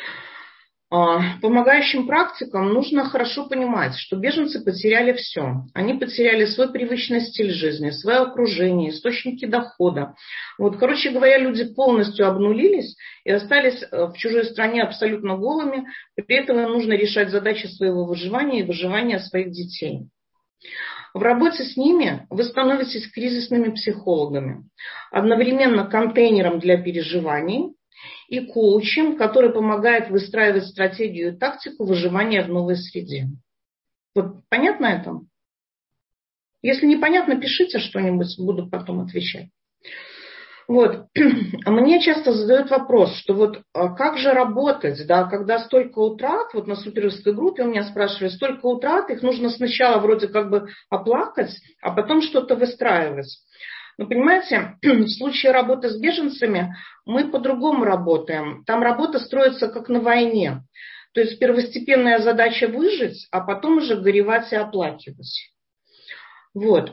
Помогающим практикам нужно хорошо понимать, что беженцы потеряли все. Они потеряли свой привычный стиль жизни, свое окружение, источники дохода. Вот, короче говоря, люди полностью обнулились и остались в чужой стране абсолютно голыми. При этом им нужно решать задачи своего выживания и выживания своих детей. В работе с ними вы становитесь кризисными психологами, одновременно контейнером для переживаний и коучем, который помогает выстраивать стратегию и тактику выживания в новой среде. Вот понятно это? Если непонятно, пишите что-нибудь, буду потом отвечать. Вот. Мне часто задают вопрос, что вот как же работать, да, когда столько утрат, вот на суперовской группе у меня спрашивали, столько утрат, их нужно сначала вроде как бы оплакать, а потом что-то выстраивать. Но понимаете, в случае работы с беженцами мы по-другому работаем. Там работа строится как на войне. То есть первостепенная задача выжить, а потом уже горевать и оплакивать. Вот.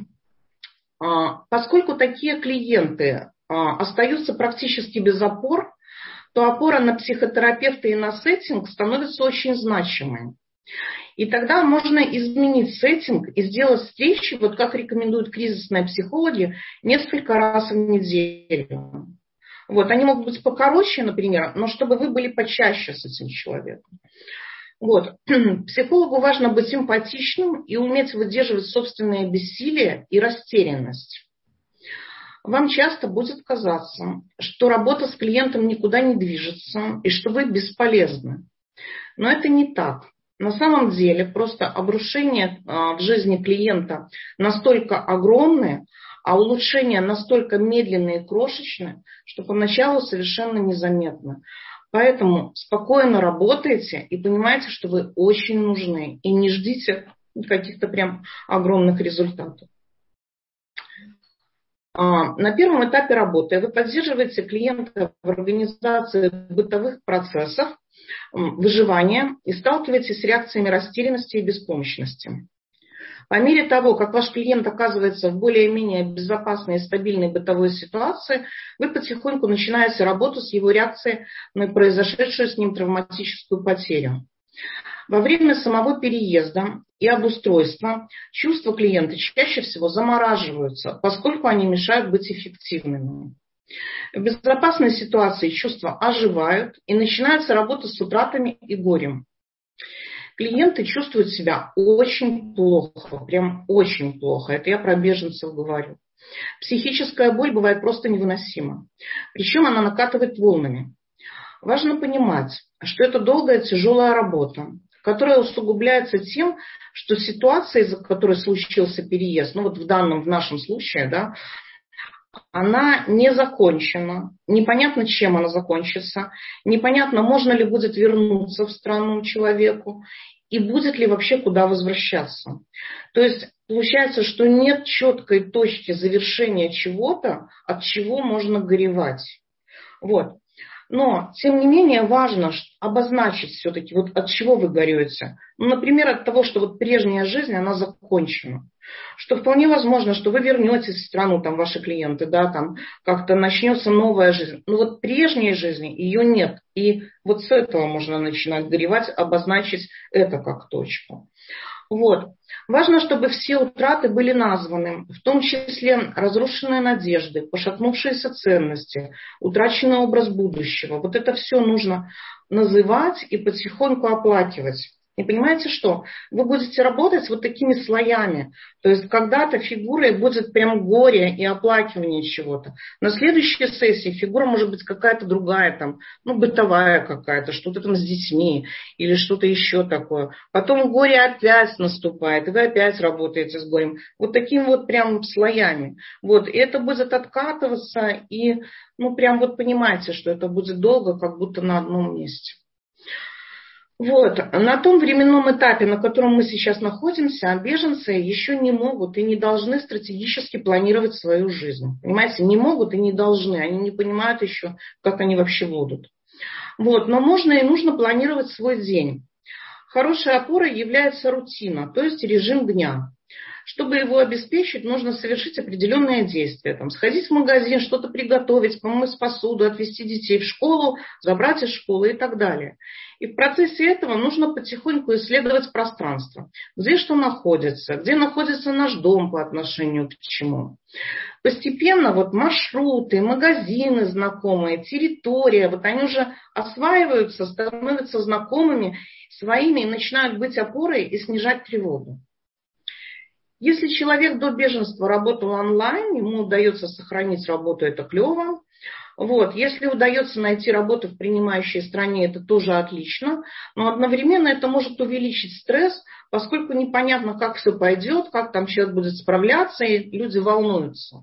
Поскольку такие клиенты остаются практически без опор, то опора на психотерапевта и на сеттинг становится очень значимой. И тогда можно изменить сеттинг и сделать встречи, вот как рекомендуют кризисные психологи, несколько раз в неделю. Вот, они могут быть покороче, например, но чтобы вы были почаще с этим человеком. Вот. Психологу важно быть эмпатичным и уметь выдерживать собственное бессилие и растерянность. Вам часто будет казаться, что работа с клиентом никуда не движется и что вы бесполезны. Но это не так. На самом деле просто обрушение в жизни клиента настолько огромное, а улучшения настолько медленные и крошечные, что поначалу совершенно незаметно. Поэтому спокойно работайте и понимайте, что вы очень нужны. И не ждите каких-то прям огромных результатов. На первом этапе работы вы поддерживаете клиента в организации бытовых процессов, выживания и сталкиваетесь с реакциями растерянности и беспомощности. По мере того, как ваш клиент оказывается в более-менее безопасной и стабильной бытовой ситуации, вы потихоньку начинаете работу с его реакцией на произошедшую с ним травматическую потерю. Во время самого переезда и обустройства чувства клиента чаще всего замораживаются, поскольку они мешают быть эффективными. В безопасной ситуации чувства оживают и начинается работа с утратами и горем. Клиенты чувствуют себя очень плохо, прям очень плохо. Это я про беженцев говорю. Психическая боль бывает просто невыносима. Причем она накатывает волнами. Важно понимать, что это долгая тяжелая работа, которая усугубляется тем, что ситуация, из-за которой случился переезд, ну вот в данном, в нашем случае, да, она не закончена, непонятно, чем она закончится, непонятно, можно ли будет вернуться в страну человеку, и будет ли вообще куда возвращаться. То есть получается, что нет четкой точки завершения чего-то, от чего можно горевать. Вот. Но, тем не менее, важно обозначить все-таки, вот от чего вы горюете. Ну, например, от того, что вот прежняя жизнь, она закончена. Что вполне возможно, что вы вернетесь в страну, там, ваши клиенты, да, там, как-то начнется новая жизнь. Но вот прежней жизни ее нет. И вот с этого можно начинать горевать, обозначить это как точку. Вот. Важно, чтобы все утраты были названы, в том числе разрушенные надежды, пошатнувшиеся ценности, утраченный образ будущего. Вот это все нужно называть и потихоньку оплакивать. И понимаете что? Вы будете работать вот такими слоями. То есть когда-то фигурой будет прям горе и оплакивание чего-то. На следующей сессии фигура может быть какая-то другая, там, ну, бытовая какая-то, что-то там с детьми или что-то еще такое. Потом горе опять наступает, и вы опять работаете с горем. Вот такими вот прям слоями. Вот. И это будет откатываться, и ну прям вот понимаете, что это будет долго, как будто на одном месте. Вот. На том временном этапе, на котором мы сейчас находимся, беженцы еще не могут и не должны стратегически планировать свою жизнь. Понимаете, не могут и не должны. Они не понимают еще, как они вообще будут. Вот. Но можно и нужно планировать свой день. Хорошей опорой является рутина, то есть режим дня. Чтобы его обеспечить, нужно совершить определенные действия. Там, сходить в магазин, что-то приготовить, помыть посуду, отвезти детей в школу, забрать из школы и так далее. И в процессе этого нужно потихоньку исследовать пространство. Где что находится, где находится наш дом по отношению к чему. Постепенно вот маршруты, магазины знакомые, территория, вот они уже осваиваются, становятся знакомыми, своими и начинают быть опорой и снижать тревогу. Если человек до беженства работал онлайн, ему удается сохранить работу, это клево. Вот. Если удается найти работу в принимающей стране, это тоже отлично. Но одновременно это может увеличить стресс, поскольку непонятно, как все пойдет, как там человек будет справляться, и люди волнуются.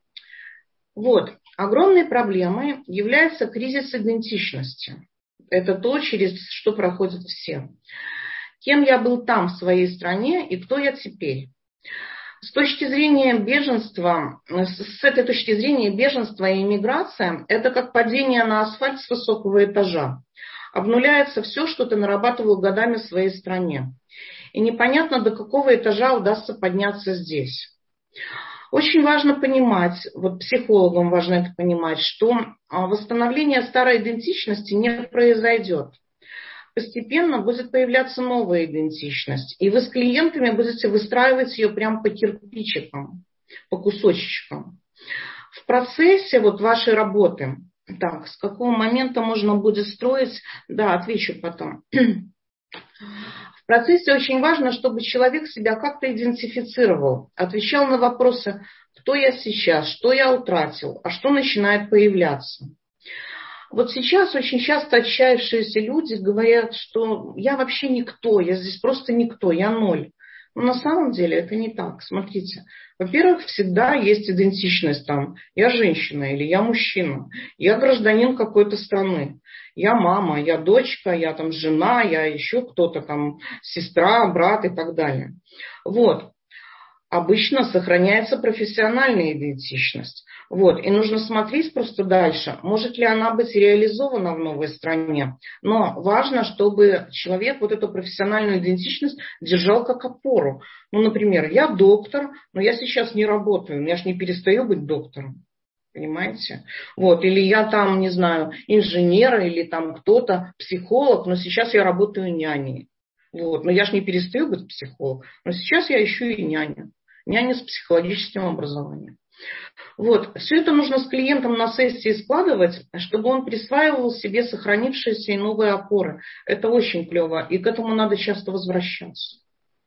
Вот. Огромной проблемой является кризис идентичности. Это то, через что проходят все. Кем я был там, в своей стране, и кто я теперь? С точки зрения беженства, с этой точки зрения беженство и иммиграция – это как падение на асфальт с высокого этажа. Обнуляется все, что ты нарабатывал годами в своей стране. И непонятно, до какого этажа удастся подняться здесь. Очень важно понимать, вот психологам важно это понимать, что восстановление старой идентичности не произойдет. Постепенно будет появляться новая идентичность. И вы с клиентами будете выстраивать ее прямо по кирпичикам, по кусочкам. В процессе вот вашей работы, так, с какого момента можно будет строить, да, отвечу потом. В процессе очень важно, чтобы человек себя как-то идентифицировал, отвечал на вопросы, кто я сейчас, что я утратил, а что начинает появляться. Вот сейчас очень часто отчаявшиеся люди говорят, что я вообще никто, я здесь просто никто, я ноль. Но на самом деле это не так. Смотрите, во-первых, всегда есть идентичность там. Я женщина или я мужчина, я гражданин какой-то страны, я мама, я дочка, я там жена, я еще кто-то там, сестра, брат и так далее. Вот. Обычно сохраняется профессиональная идентичность. Вот. И нужно смотреть просто дальше, может ли она быть реализована в новой стране. Но важно, чтобы человек вот эту профессиональную идентичность держал как опору. Ну, например, я доктор, но я сейчас не работаю, я же не перестаю быть доктором. Понимаете? Вот. Или я там, не знаю, инженер или там кто-то, психолог, но сейчас я работаю няней. Вот. Но я же не перестаю быть психологом, но сейчас я ищу и няня. Няня с психологическим образованием. Вот. Все это нужно с клиентом на сессии складывать, чтобы он присваивал себе сохранившиеся и новые опоры. Это очень клево, и к этому надо часто возвращаться.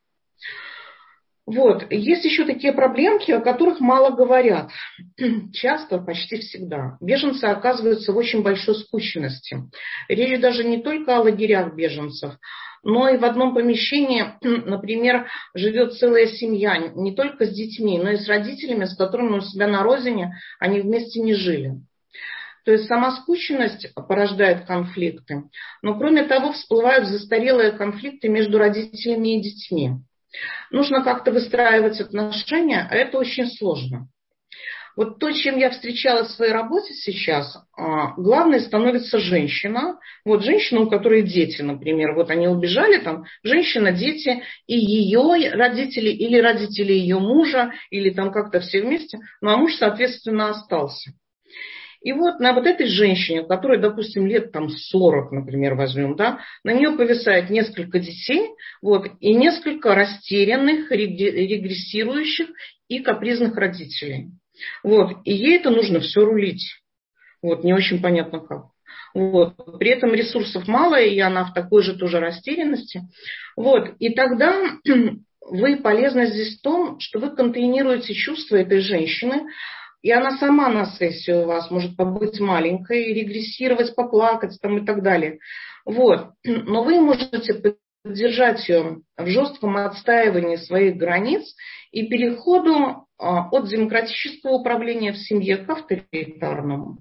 Вот. Есть еще такие проблемки, о которых мало говорят. Часто, почти всегда. Беженцы оказываются в очень большой скученности. Речь даже не только о лагерях беженцев, но и в одном помещении, например, живет целая семья, не только с детьми, но и с родителями, с которыми у себя на родине они вместе не жили. То есть сама скученность порождает конфликты, но кроме того всплывают застарелые конфликты между родителями и детьми. Нужно как-то выстраивать отношения, а это очень сложно. Вот то, чем я встречалась в своей работе сейчас, главной становится женщина. Вот женщина, у которой дети, например, вот они убежали, там женщина, дети и ее родители, или родители ее мужа, или там как-то все вместе, ну а муж, соответственно, остался. И вот на вот этой женщине, которой, допустим, лет там сорок, например, возьмем, да, на нее повисает несколько детей, вот, и несколько растерянных, регрессирующих и капризных родителей. Вот, и ей это нужно все рулить. Вот, не очень понятно как. Вот. При этом ресурсов мало, и она в такой же тоже растерянности. Вот. И тогда вы полезны здесь в том, что вы контейнируете чувства этой женщины, и она сама на сессии у вас может побыть маленькой, регрессировать, поплакать там, и так далее. Вот. Но вы можете поддержать ее в жестком отстаивании своих границ и переходу от демократического управления в семье к авторитарному.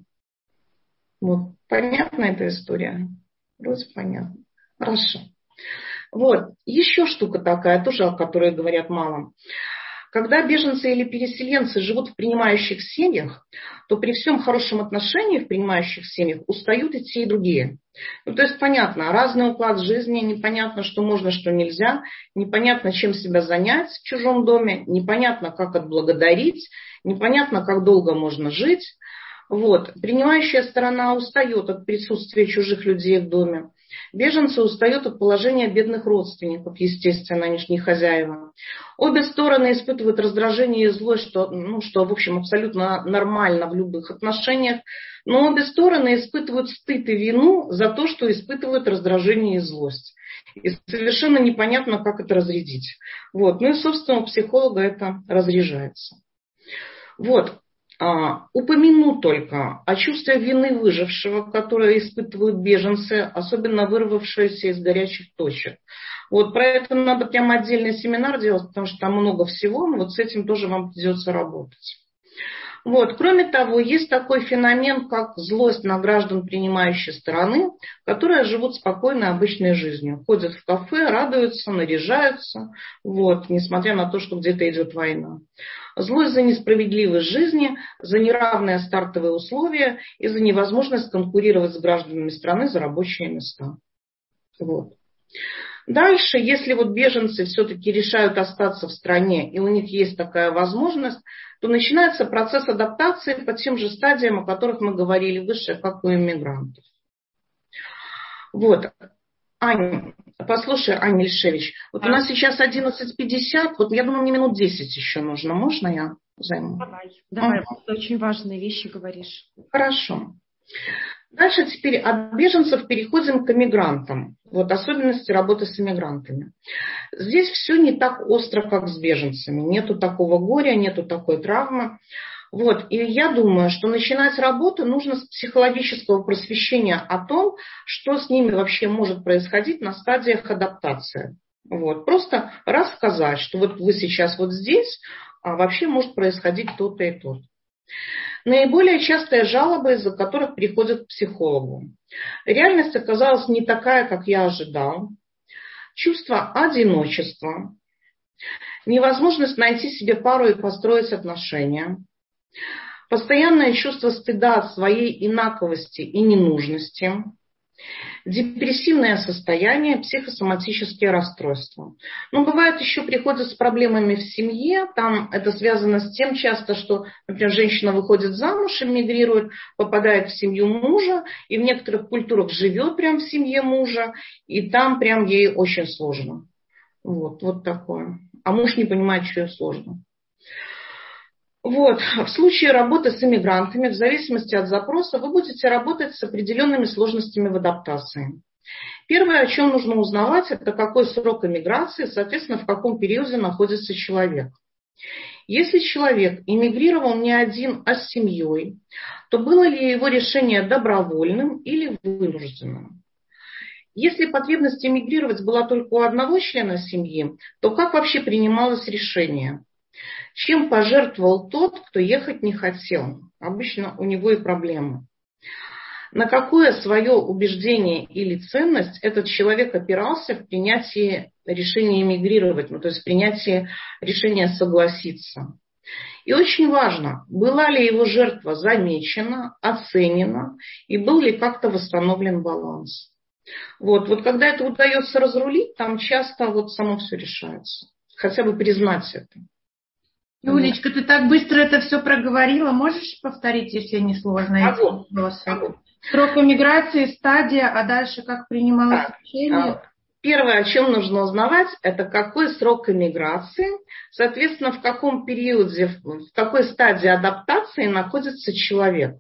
Вот. Понятна эта история? Вроде понятно. Хорошо. Вот. Еще штука такая, тоже о которой говорят мало. Когда беженцы или переселенцы живут в принимающих семьях, то при всем хорошем отношении в принимающих семьях устают и те, и другие. Ну, то есть понятно, разный уклад жизни, непонятно, что можно, что нельзя, непонятно, чем себя занять в чужом доме, непонятно, как отблагодарить, непонятно, как долго можно жить. Вот. Принимающая сторона устает от присутствия чужих людей в доме. Беженцы устают от положения бедных родственников, естественно, они же не хозяева. Обе стороны испытывают раздражение и злость, что, ну, что, в общем, абсолютно нормально в любых отношениях. Но обе стороны испытывают стыд и вину за то, что испытывают раздражение и злость. И совершенно непонятно, как это разрядить. Вот. Ну и, собственно, у психолога это разряжается. Вот. А, упомяну только о чувстве вины выжившего, которое испытывают беженцы, особенно вырвавшиеся из горячих точек. Вот про это надо прямо отдельный семинар делать, потому что там много всего, но вот с этим тоже вам придется работать. Вот. Кроме того, есть такой феномен, как злость на граждан принимающей стороны, которые живут спокойной обычной жизнью. Ходят в кафе, радуются, наряжаются, вот, несмотря на то, что где-то идет война. Злость за несправедливость жизни, за неравные стартовые условия и за невозможность конкурировать с гражданами страны за рабочие места. Вот. Дальше, если вот беженцы все-таки решают остаться в стране, и у них есть такая возможность, то начинается процесс адаптации по тем же стадиям, о которых мы говорили выше, как у иммигрантов. Вот. Аня, послушай, Аня Ильшевич, вот а? У нас сейчас одиннадцать пятьдесят, вот я думаю, мне минут десять еще нужно. Можно я займу? Давай, давай, а? Очень важные вещи говоришь. Хорошо. Дальше теперь от беженцев переходим к эмигрантам. Вот особенности работы с эмигрантами. Здесь все не так остро, как с беженцами. Нету такого горя, нету такой травмы. Вот. И я думаю, что начинать работу нужно с психологического просвещения о том, что с ними вообще может происходить на стадиях адаптации. Вот. Просто рассказать, что вот вы сейчас вот здесь, а вообще может происходить то-то и то-то. Наиболее частые жалобы, из-за которых приходят к психологу. Реальность оказалась не такая, как я ожидал. Чувство одиночества, невозможность найти себе пару и построить отношения, постоянное чувство стыда от своей инаковости и ненужности, депрессивное состояние, психосоматические расстройства. Но бывает еще приходят с проблемами в семье, там это связано с тем часто, что, например, женщина выходит замуж, эмигрирует, попадает в семью мужа, и в некоторых культурах живет прям в семье мужа, и там прям ей очень сложно. Вот, вот такое. А муж не понимает, что ей сложно. Вот. В случае работы с иммигрантами, в зависимости от запроса, вы будете работать с определенными сложностями в адаптации. Первое, о чем нужно узнавать, это какой срок иммиграции, соответственно, в каком периоде находится человек. Если человек эмигрировал не один, а с семьей, то было ли его решение добровольным или вынужденным? Если потребность эмигрировать была только у одного члена семьи, то как вообще принималось решение? Чем пожертвовал тот, кто ехать не хотел? Обычно у него и проблемы. На какое свое убеждение или ценность этот человек опирался в принятии решения эмигрировать, ну, то есть в принятии решения согласиться? И очень важно, была ли его жертва замечена, оценена и был ли как-то восстановлен баланс. Вот, вот когда это удается разрулить, там часто вот само все решается. Хотя бы признать это. Юлечка, ты так быстро это все проговорила. Можешь повторить, если не сложно, эти Могу. вопросы? Могу. Срок эмиграции, стадия, а дальше как принималось Так, решение? первое, о чем нужно узнавать, это какой срок эмиграции, соответственно, в каком периоде, в какой стадии адаптации находится человек.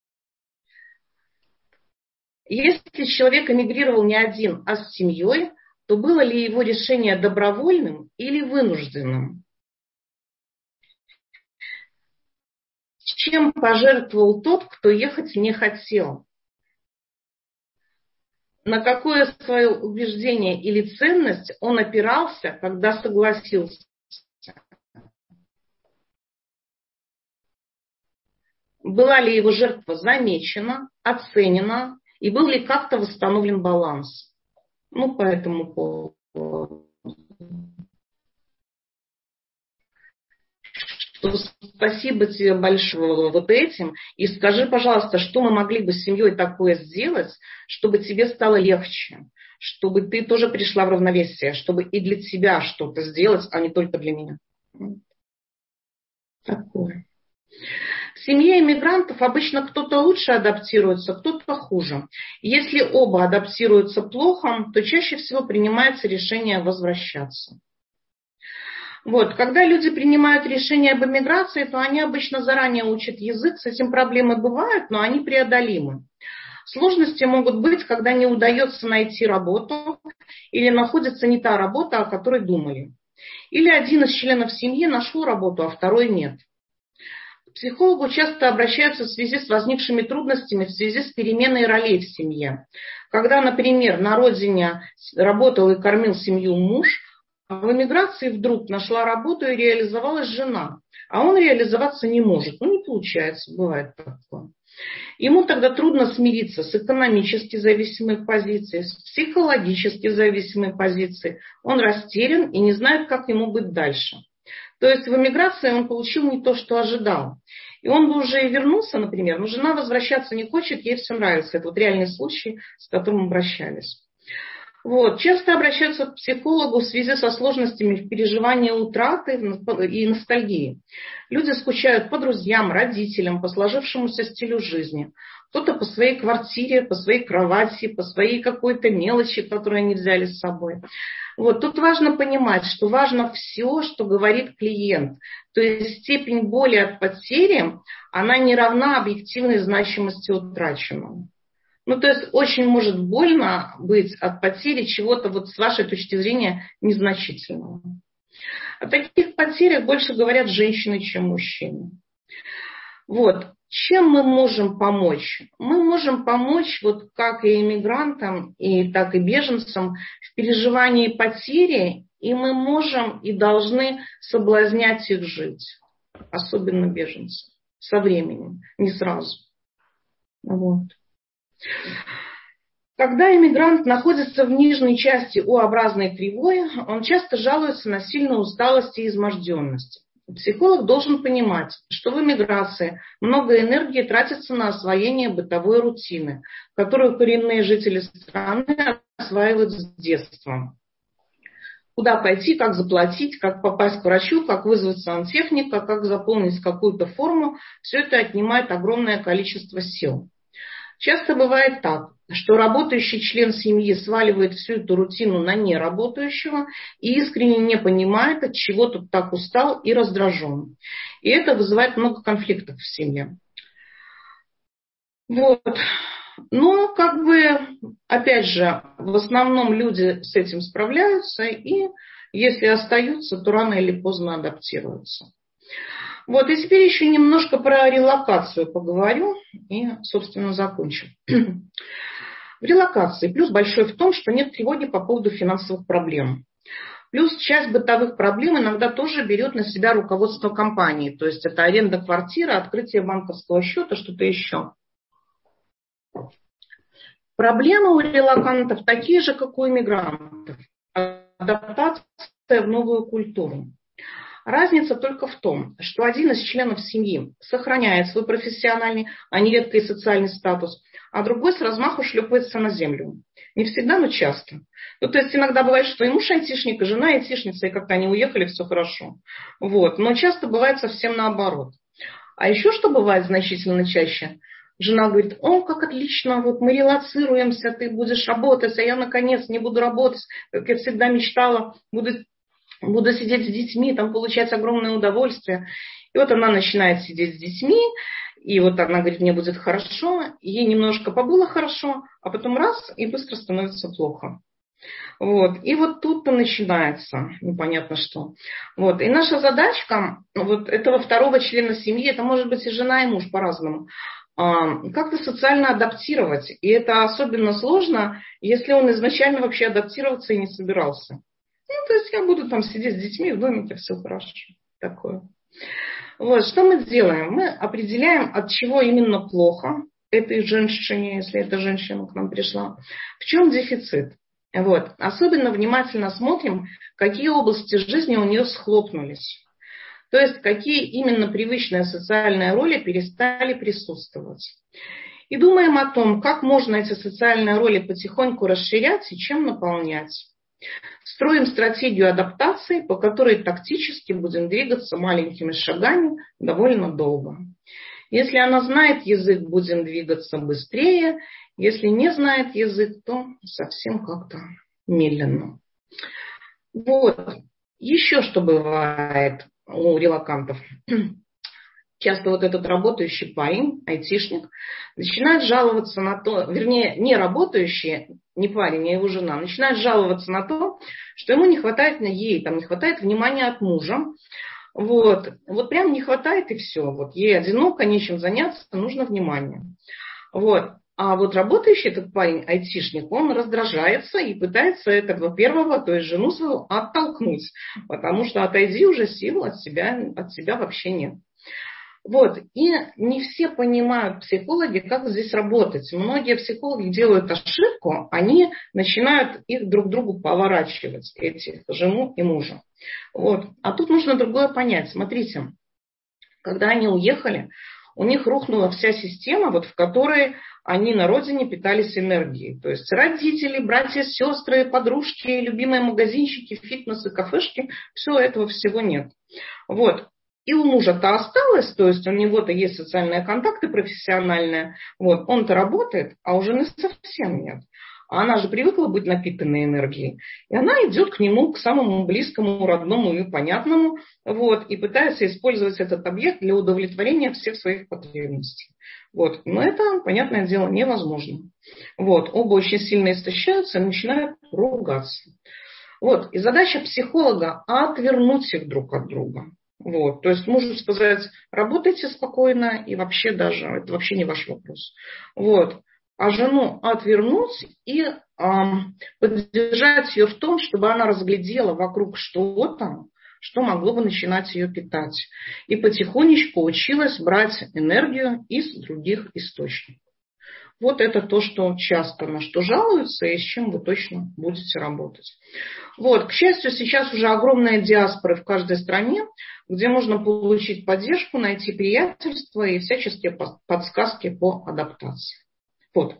Если человек эмигрировал не один, а с семьей, то было ли его решение добровольным или вынужденным? Чем пожертвовал тот, кто ехать не хотел? На какое свое убеждение или ценность он опирался, когда согласился? Была ли его жертва замечена, оценена, и был ли как-то восстановлен баланс? Ну, по этому поводу. Спасибо тебе большое вот этим. И скажи, пожалуйста, что мы могли бы с семьей такое сделать, чтобы тебе стало легче, чтобы ты тоже пришла в равновесие, чтобы и для тебя что-то сделать, а не только для меня. Такое. В семье иммигрантов обычно кто-то лучше адаптируется, кто-то хуже. Если оба адаптируются плохо, то чаще всего принимается решение возвращаться. Вот. Когда люди принимают решение об эмиграции, то они обычно заранее учат язык, с этим проблемы бывают, но они преодолимы. Сложности могут быть, когда не удается найти работу или находится не та работа, о которой думали. Или один из членов семьи нашел работу, а второй нет. К психологу часто обращаются в связи с возникшими трудностями, в связи с переменой ролей в семье. Когда, например, на родине работал и кормил семью муж, а в эмиграции вдруг нашла работу и реализовалась жена, а он реализоваться не может. Ну, не получается, бывает такое. Ему тогда трудно смириться с экономически зависимой позицией, с психологически зависимой позицией. Он растерян и не знает, как ему быть дальше. То есть в эмиграции он получил не то, что ожидал. И он бы уже и вернулся, например, но жена возвращаться не хочет, ей все нравится. Это вот реальный случай, с которым обращались. Вот. Часто обращаются к психологу в связи со сложностями в переживании утраты и ностальгии. Люди скучают по друзьям, родителям, по сложившемуся стилю жизни. Кто-то по своей квартире, по своей кровати, по своей какой-то мелочи, которую они взяли с собой. Вот. Тут важно понимать, что важно все, что говорит клиент. То есть степень боли от потери, она не равна объективной значимости утраченного. Ну, то есть очень может больно быть от потери чего-то, вот с вашей точки зрения, незначительного. О таких потерях больше говорят женщины, чем мужчины. Вот. Чем мы можем помочь? Мы можем помочь, вот как и иммигрантам, и так и беженцам, в переживании потери, и мы можем и должны соблазнять их жить. Особенно беженцев. Со временем, не сразу. Вот. Когда иммигрант находится в нижней части У-образной кривой, он часто жалуется на сильную усталость и изможденность. Психолог должен понимать, что в эмиграции много энергии тратится на освоение бытовой рутины, которую коренные жители страны осваивают с детства. Куда пойти, как заплатить, как попасть к врачу, как вызвать сантехника, как заполнить какую-то форму, все это отнимает огромное количество сил. Часто бывает так, что работающий член семьи сваливает всю эту рутину на неработающего и искренне не понимает, от чего тут так устал и раздражен. И это вызывает много конфликтов в семье. Вот. Но, как бы, опять же, в основном люди с этим справляются, и если остаются, то рано или поздно адаптируются. Вот, и теперь еще немножко про релокацию поговорю и, собственно, закончу. В релокации плюс большой в том, что нет тревоги по поводу финансовых проблем. Плюс часть бытовых проблем иногда тоже берет на себя руководство компании. То есть это аренда квартиры, открытие банковского счета, что-то еще. Проблемы у релокантов такие же, как у иммигрантов. Адаптация в новую культуру. Разница только в том, что один из членов семьи сохраняет свой профессиональный, а нередко и социальный статус, а другой с размаху шлепается на землю. Не всегда, но часто. Ну, то есть иногда бывает, что и муж айтишник, и жена айтишница, и как-то они уехали, все хорошо. Вот. Но часто бывает совсем наоборот. А еще что бывает значительно чаще? Жена говорит: о, как отлично, вот мы релоцируемся, ты будешь работать, а я наконец не буду работать, как я всегда мечтала, буду, буду сидеть с детьми, там получать огромное удовольствие. И вот она начинает сидеть с детьми, и вот она говорит: мне будет хорошо, ей немножко побыло хорошо, а потом раз, и быстро становится плохо. Вот. И вот тут-то начинается непонятно что. Вот. И наша задачка вот этого второго члена семьи, это может быть и жена, и муж по-разному, как-то социально адаптировать. И это особенно сложно, если он изначально вообще адаптироваться и не собирался. Ну, то есть я буду там сидеть с детьми в домике, все хорошо. Такое. Вот. Что мы делаем? Мы определяем, от чего именно плохо этой женщине, если эта женщина к нам пришла, в чем дефицит. Вот. Особенно внимательно смотрим, какие области жизни у нее схлопнулись. То есть, какие именно привычные социальные роли перестали присутствовать. И думаем о том, как можно эти социальные роли потихоньку расширять и чем наполнять. Строим стратегию адаптации, по которой тактически будем двигаться маленькими шагами довольно долго. Если она знает язык, будем двигаться быстрее. Если не знает язык, то совсем как-то медленно. Вот. Еще что бывает у релокантов. Часто вот этот работающий парень, айтишник, начинает жаловаться на то, вернее, не работающий, не парень, а его жена, начинает жаловаться на то, что ему не хватает, ей там не хватает внимания от мужа. Вот, вот прям не хватает и все. Вот ей одиноко, нечем заняться, нужно внимание. Вот. А вот работающий этот парень, айтишник, он раздражается и пытается этого первого, то есть жену свою, оттолкнуть. Потому что отойди, уже сил от себя, от себя вообще нет. Вот. И не все понимают, психологи, как здесь работать. Многие психологи делают ошибку, они начинают их друг другу поворачивать, этих, жену и мужа. Вот. А тут нужно другое понять. Смотрите, когда они уехали, у них рухнула вся система, вот, в которой они на родине питались энергией. То есть родители, братья, сестры, подружки, любимые магазинчики, фитнесы, кафешки, всего этого всего нет. Вот. И у мужа-то осталось, то есть у него-то есть социальные контакты профессиональные, вот, он-то работает, а у жены совсем нет. А она же привыкла быть напитанной энергией. И она идет к нему, к самому близкому, родному и понятному, вот, и пытается использовать этот объект для удовлетворения всех своих потребностей. Вот. Но это, понятное дело, невозможно. Вот. Оба очень сильно истощаются и начинают ругаться. Вот. И задача психолога – отвернуть их друг от друга. Вот. То есть мужу сказать: работайте спокойно, и вообще даже, это вообще не ваш вопрос. Вот. А жену отвернуть и эм, поддержать ее в том, чтобы она разглядела вокруг что-то, что могло бы начинать ее питать. И потихонечку училась брать энергию из других источников. Вот это то, что часто на что жалуются и с чем вы точно будете работать. Вот. К счастью, сейчас уже огромная диаспора в каждой стране, где можно получить поддержку, найти приятельство и всяческие подсказки по адаптации. Вот.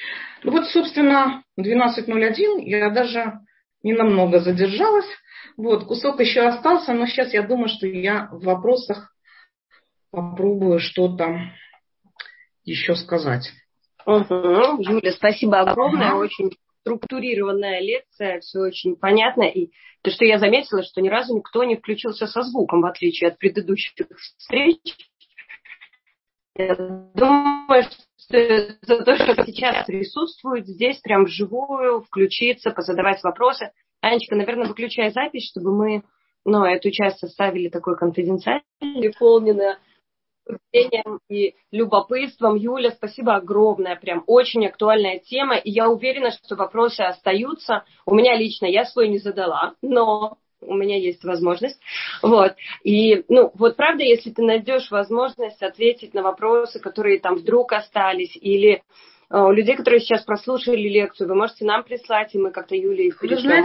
Ну вот, собственно, двенадцать ноль один, я даже ненамного задержалась. Вот, кусок еще остался, но сейчас я думаю, что я в вопросах попробую что-то еще сказать. Угу. Юля, спасибо огромное. Ага. Очень структурированная лекция, все очень понятно. И то, что я заметила, что ни разу никто не включился со звуком, в отличие от предыдущих встреч. Я думаю, что за то, что сейчас присутствует здесь, прям вживую, включиться, позадавать вопросы. Анечка, наверное, выключай запись, чтобы мы, ну, эту часть оставили такой конфиденциальной, наполненной впечатлением и любопытством. Юля, спасибо огромное, прям очень актуальная тема, и я уверена, что вопросы остаются. У меня лично, я свой не задала, но у меня есть возможность. Вот. И, ну, вот правда, если ты найдешь возможность ответить на вопросы, которые там вдруг остались, или у людей, которые сейчас прослушали лекцию, вы можете нам прислать, и мы как-то Юле их пришлем. Вы знаете,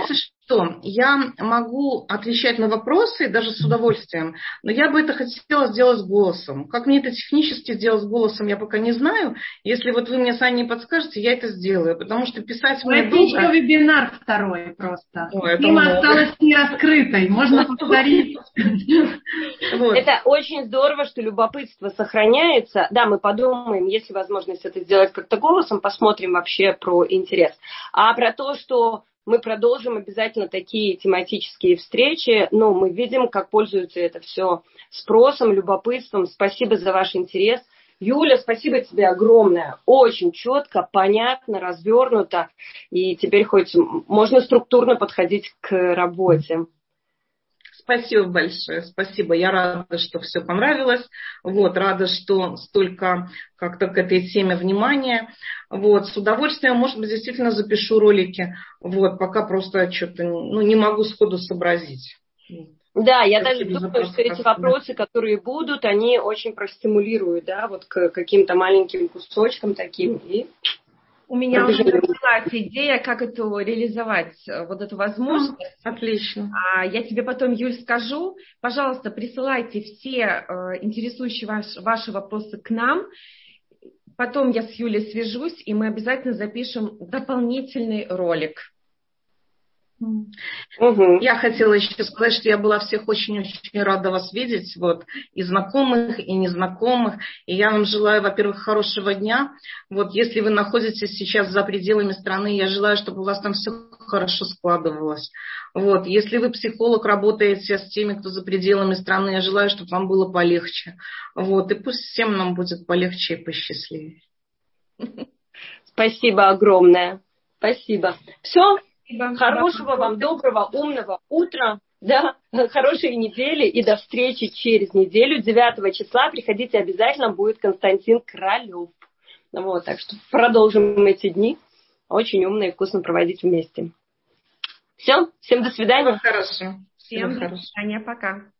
что, я могу отвечать на вопросы, даже с удовольствием, но я бы это хотела сделать голосом. Как мне это технически сделать голосом, я пока не знаю. Если вот вы мне, Саня, не подскажете, я это сделаю, потому что писать Ну, мне это долго... еще вебинар второй просто. Ой, Тема много. осталась не раскрытой, можно повторить. Это очень здорово, что любопытство сохраняется. Да, мы подумаем, есть ли возможность это сделать как-то голосом, посмотрим вообще про интерес. А про то, что мы продолжим обязательно такие тематические встречи, ну, мы видим, как пользуется это все спросом, любопытством. Спасибо за ваш интерес. Юля, спасибо тебе огромное. Очень четко, понятно, развернуто. И теперь хоть можно структурно подходить к работе. Спасибо большое, спасибо. Я рада, что все понравилось. Вот, рада, что столько как-то к этой теме внимания. Вот, с удовольствием, может быть, действительно запишу ролики. Вот, пока просто что-то ну, не могу сходу сообразить. Да, я Спасибо даже думаю, что эти вопросы, которые будут, они очень простимулируют, да, вот к каким-то маленьким кусочкам таким. И у меня уже родилась идея, как эту реализовать, вот эту возможность. А, отлично. А я тебе потом, Юль, скажу. Пожалуйста, присылайте все э, интересующие ваш, ваши вопросы к нам. Потом я с Юлей свяжусь, и мы обязательно запишем дополнительный ролик. Угу. Я хотела еще сказать, что я была всех очень-очень рада вас видеть, вот, и знакомых, и незнакомых, и я вам желаю, во-первых, хорошего дня, вот, если вы находитесь сейчас за пределами страны, я желаю, чтобы у вас там все хорошо складывалось, вот, если вы психолог, работаете с теми, кто за пределами страны, я желаю, чтобы вам было полегче, вот, и пусть всем нам будет полегче и посчастливее. Спасибо огромное, спасибо. Все. Спасибо. Хорошего вам, доброго, умного утра, да, хорошей недели и до встречи через неделю, девятого числа. Приходите обязательно, будет Константин Королев. Вот, так что продолжим эти дни. Очень умно и вкусно проводить вместе. Все, всем до свидания. Всего хорошего. Всем до свидания, пока.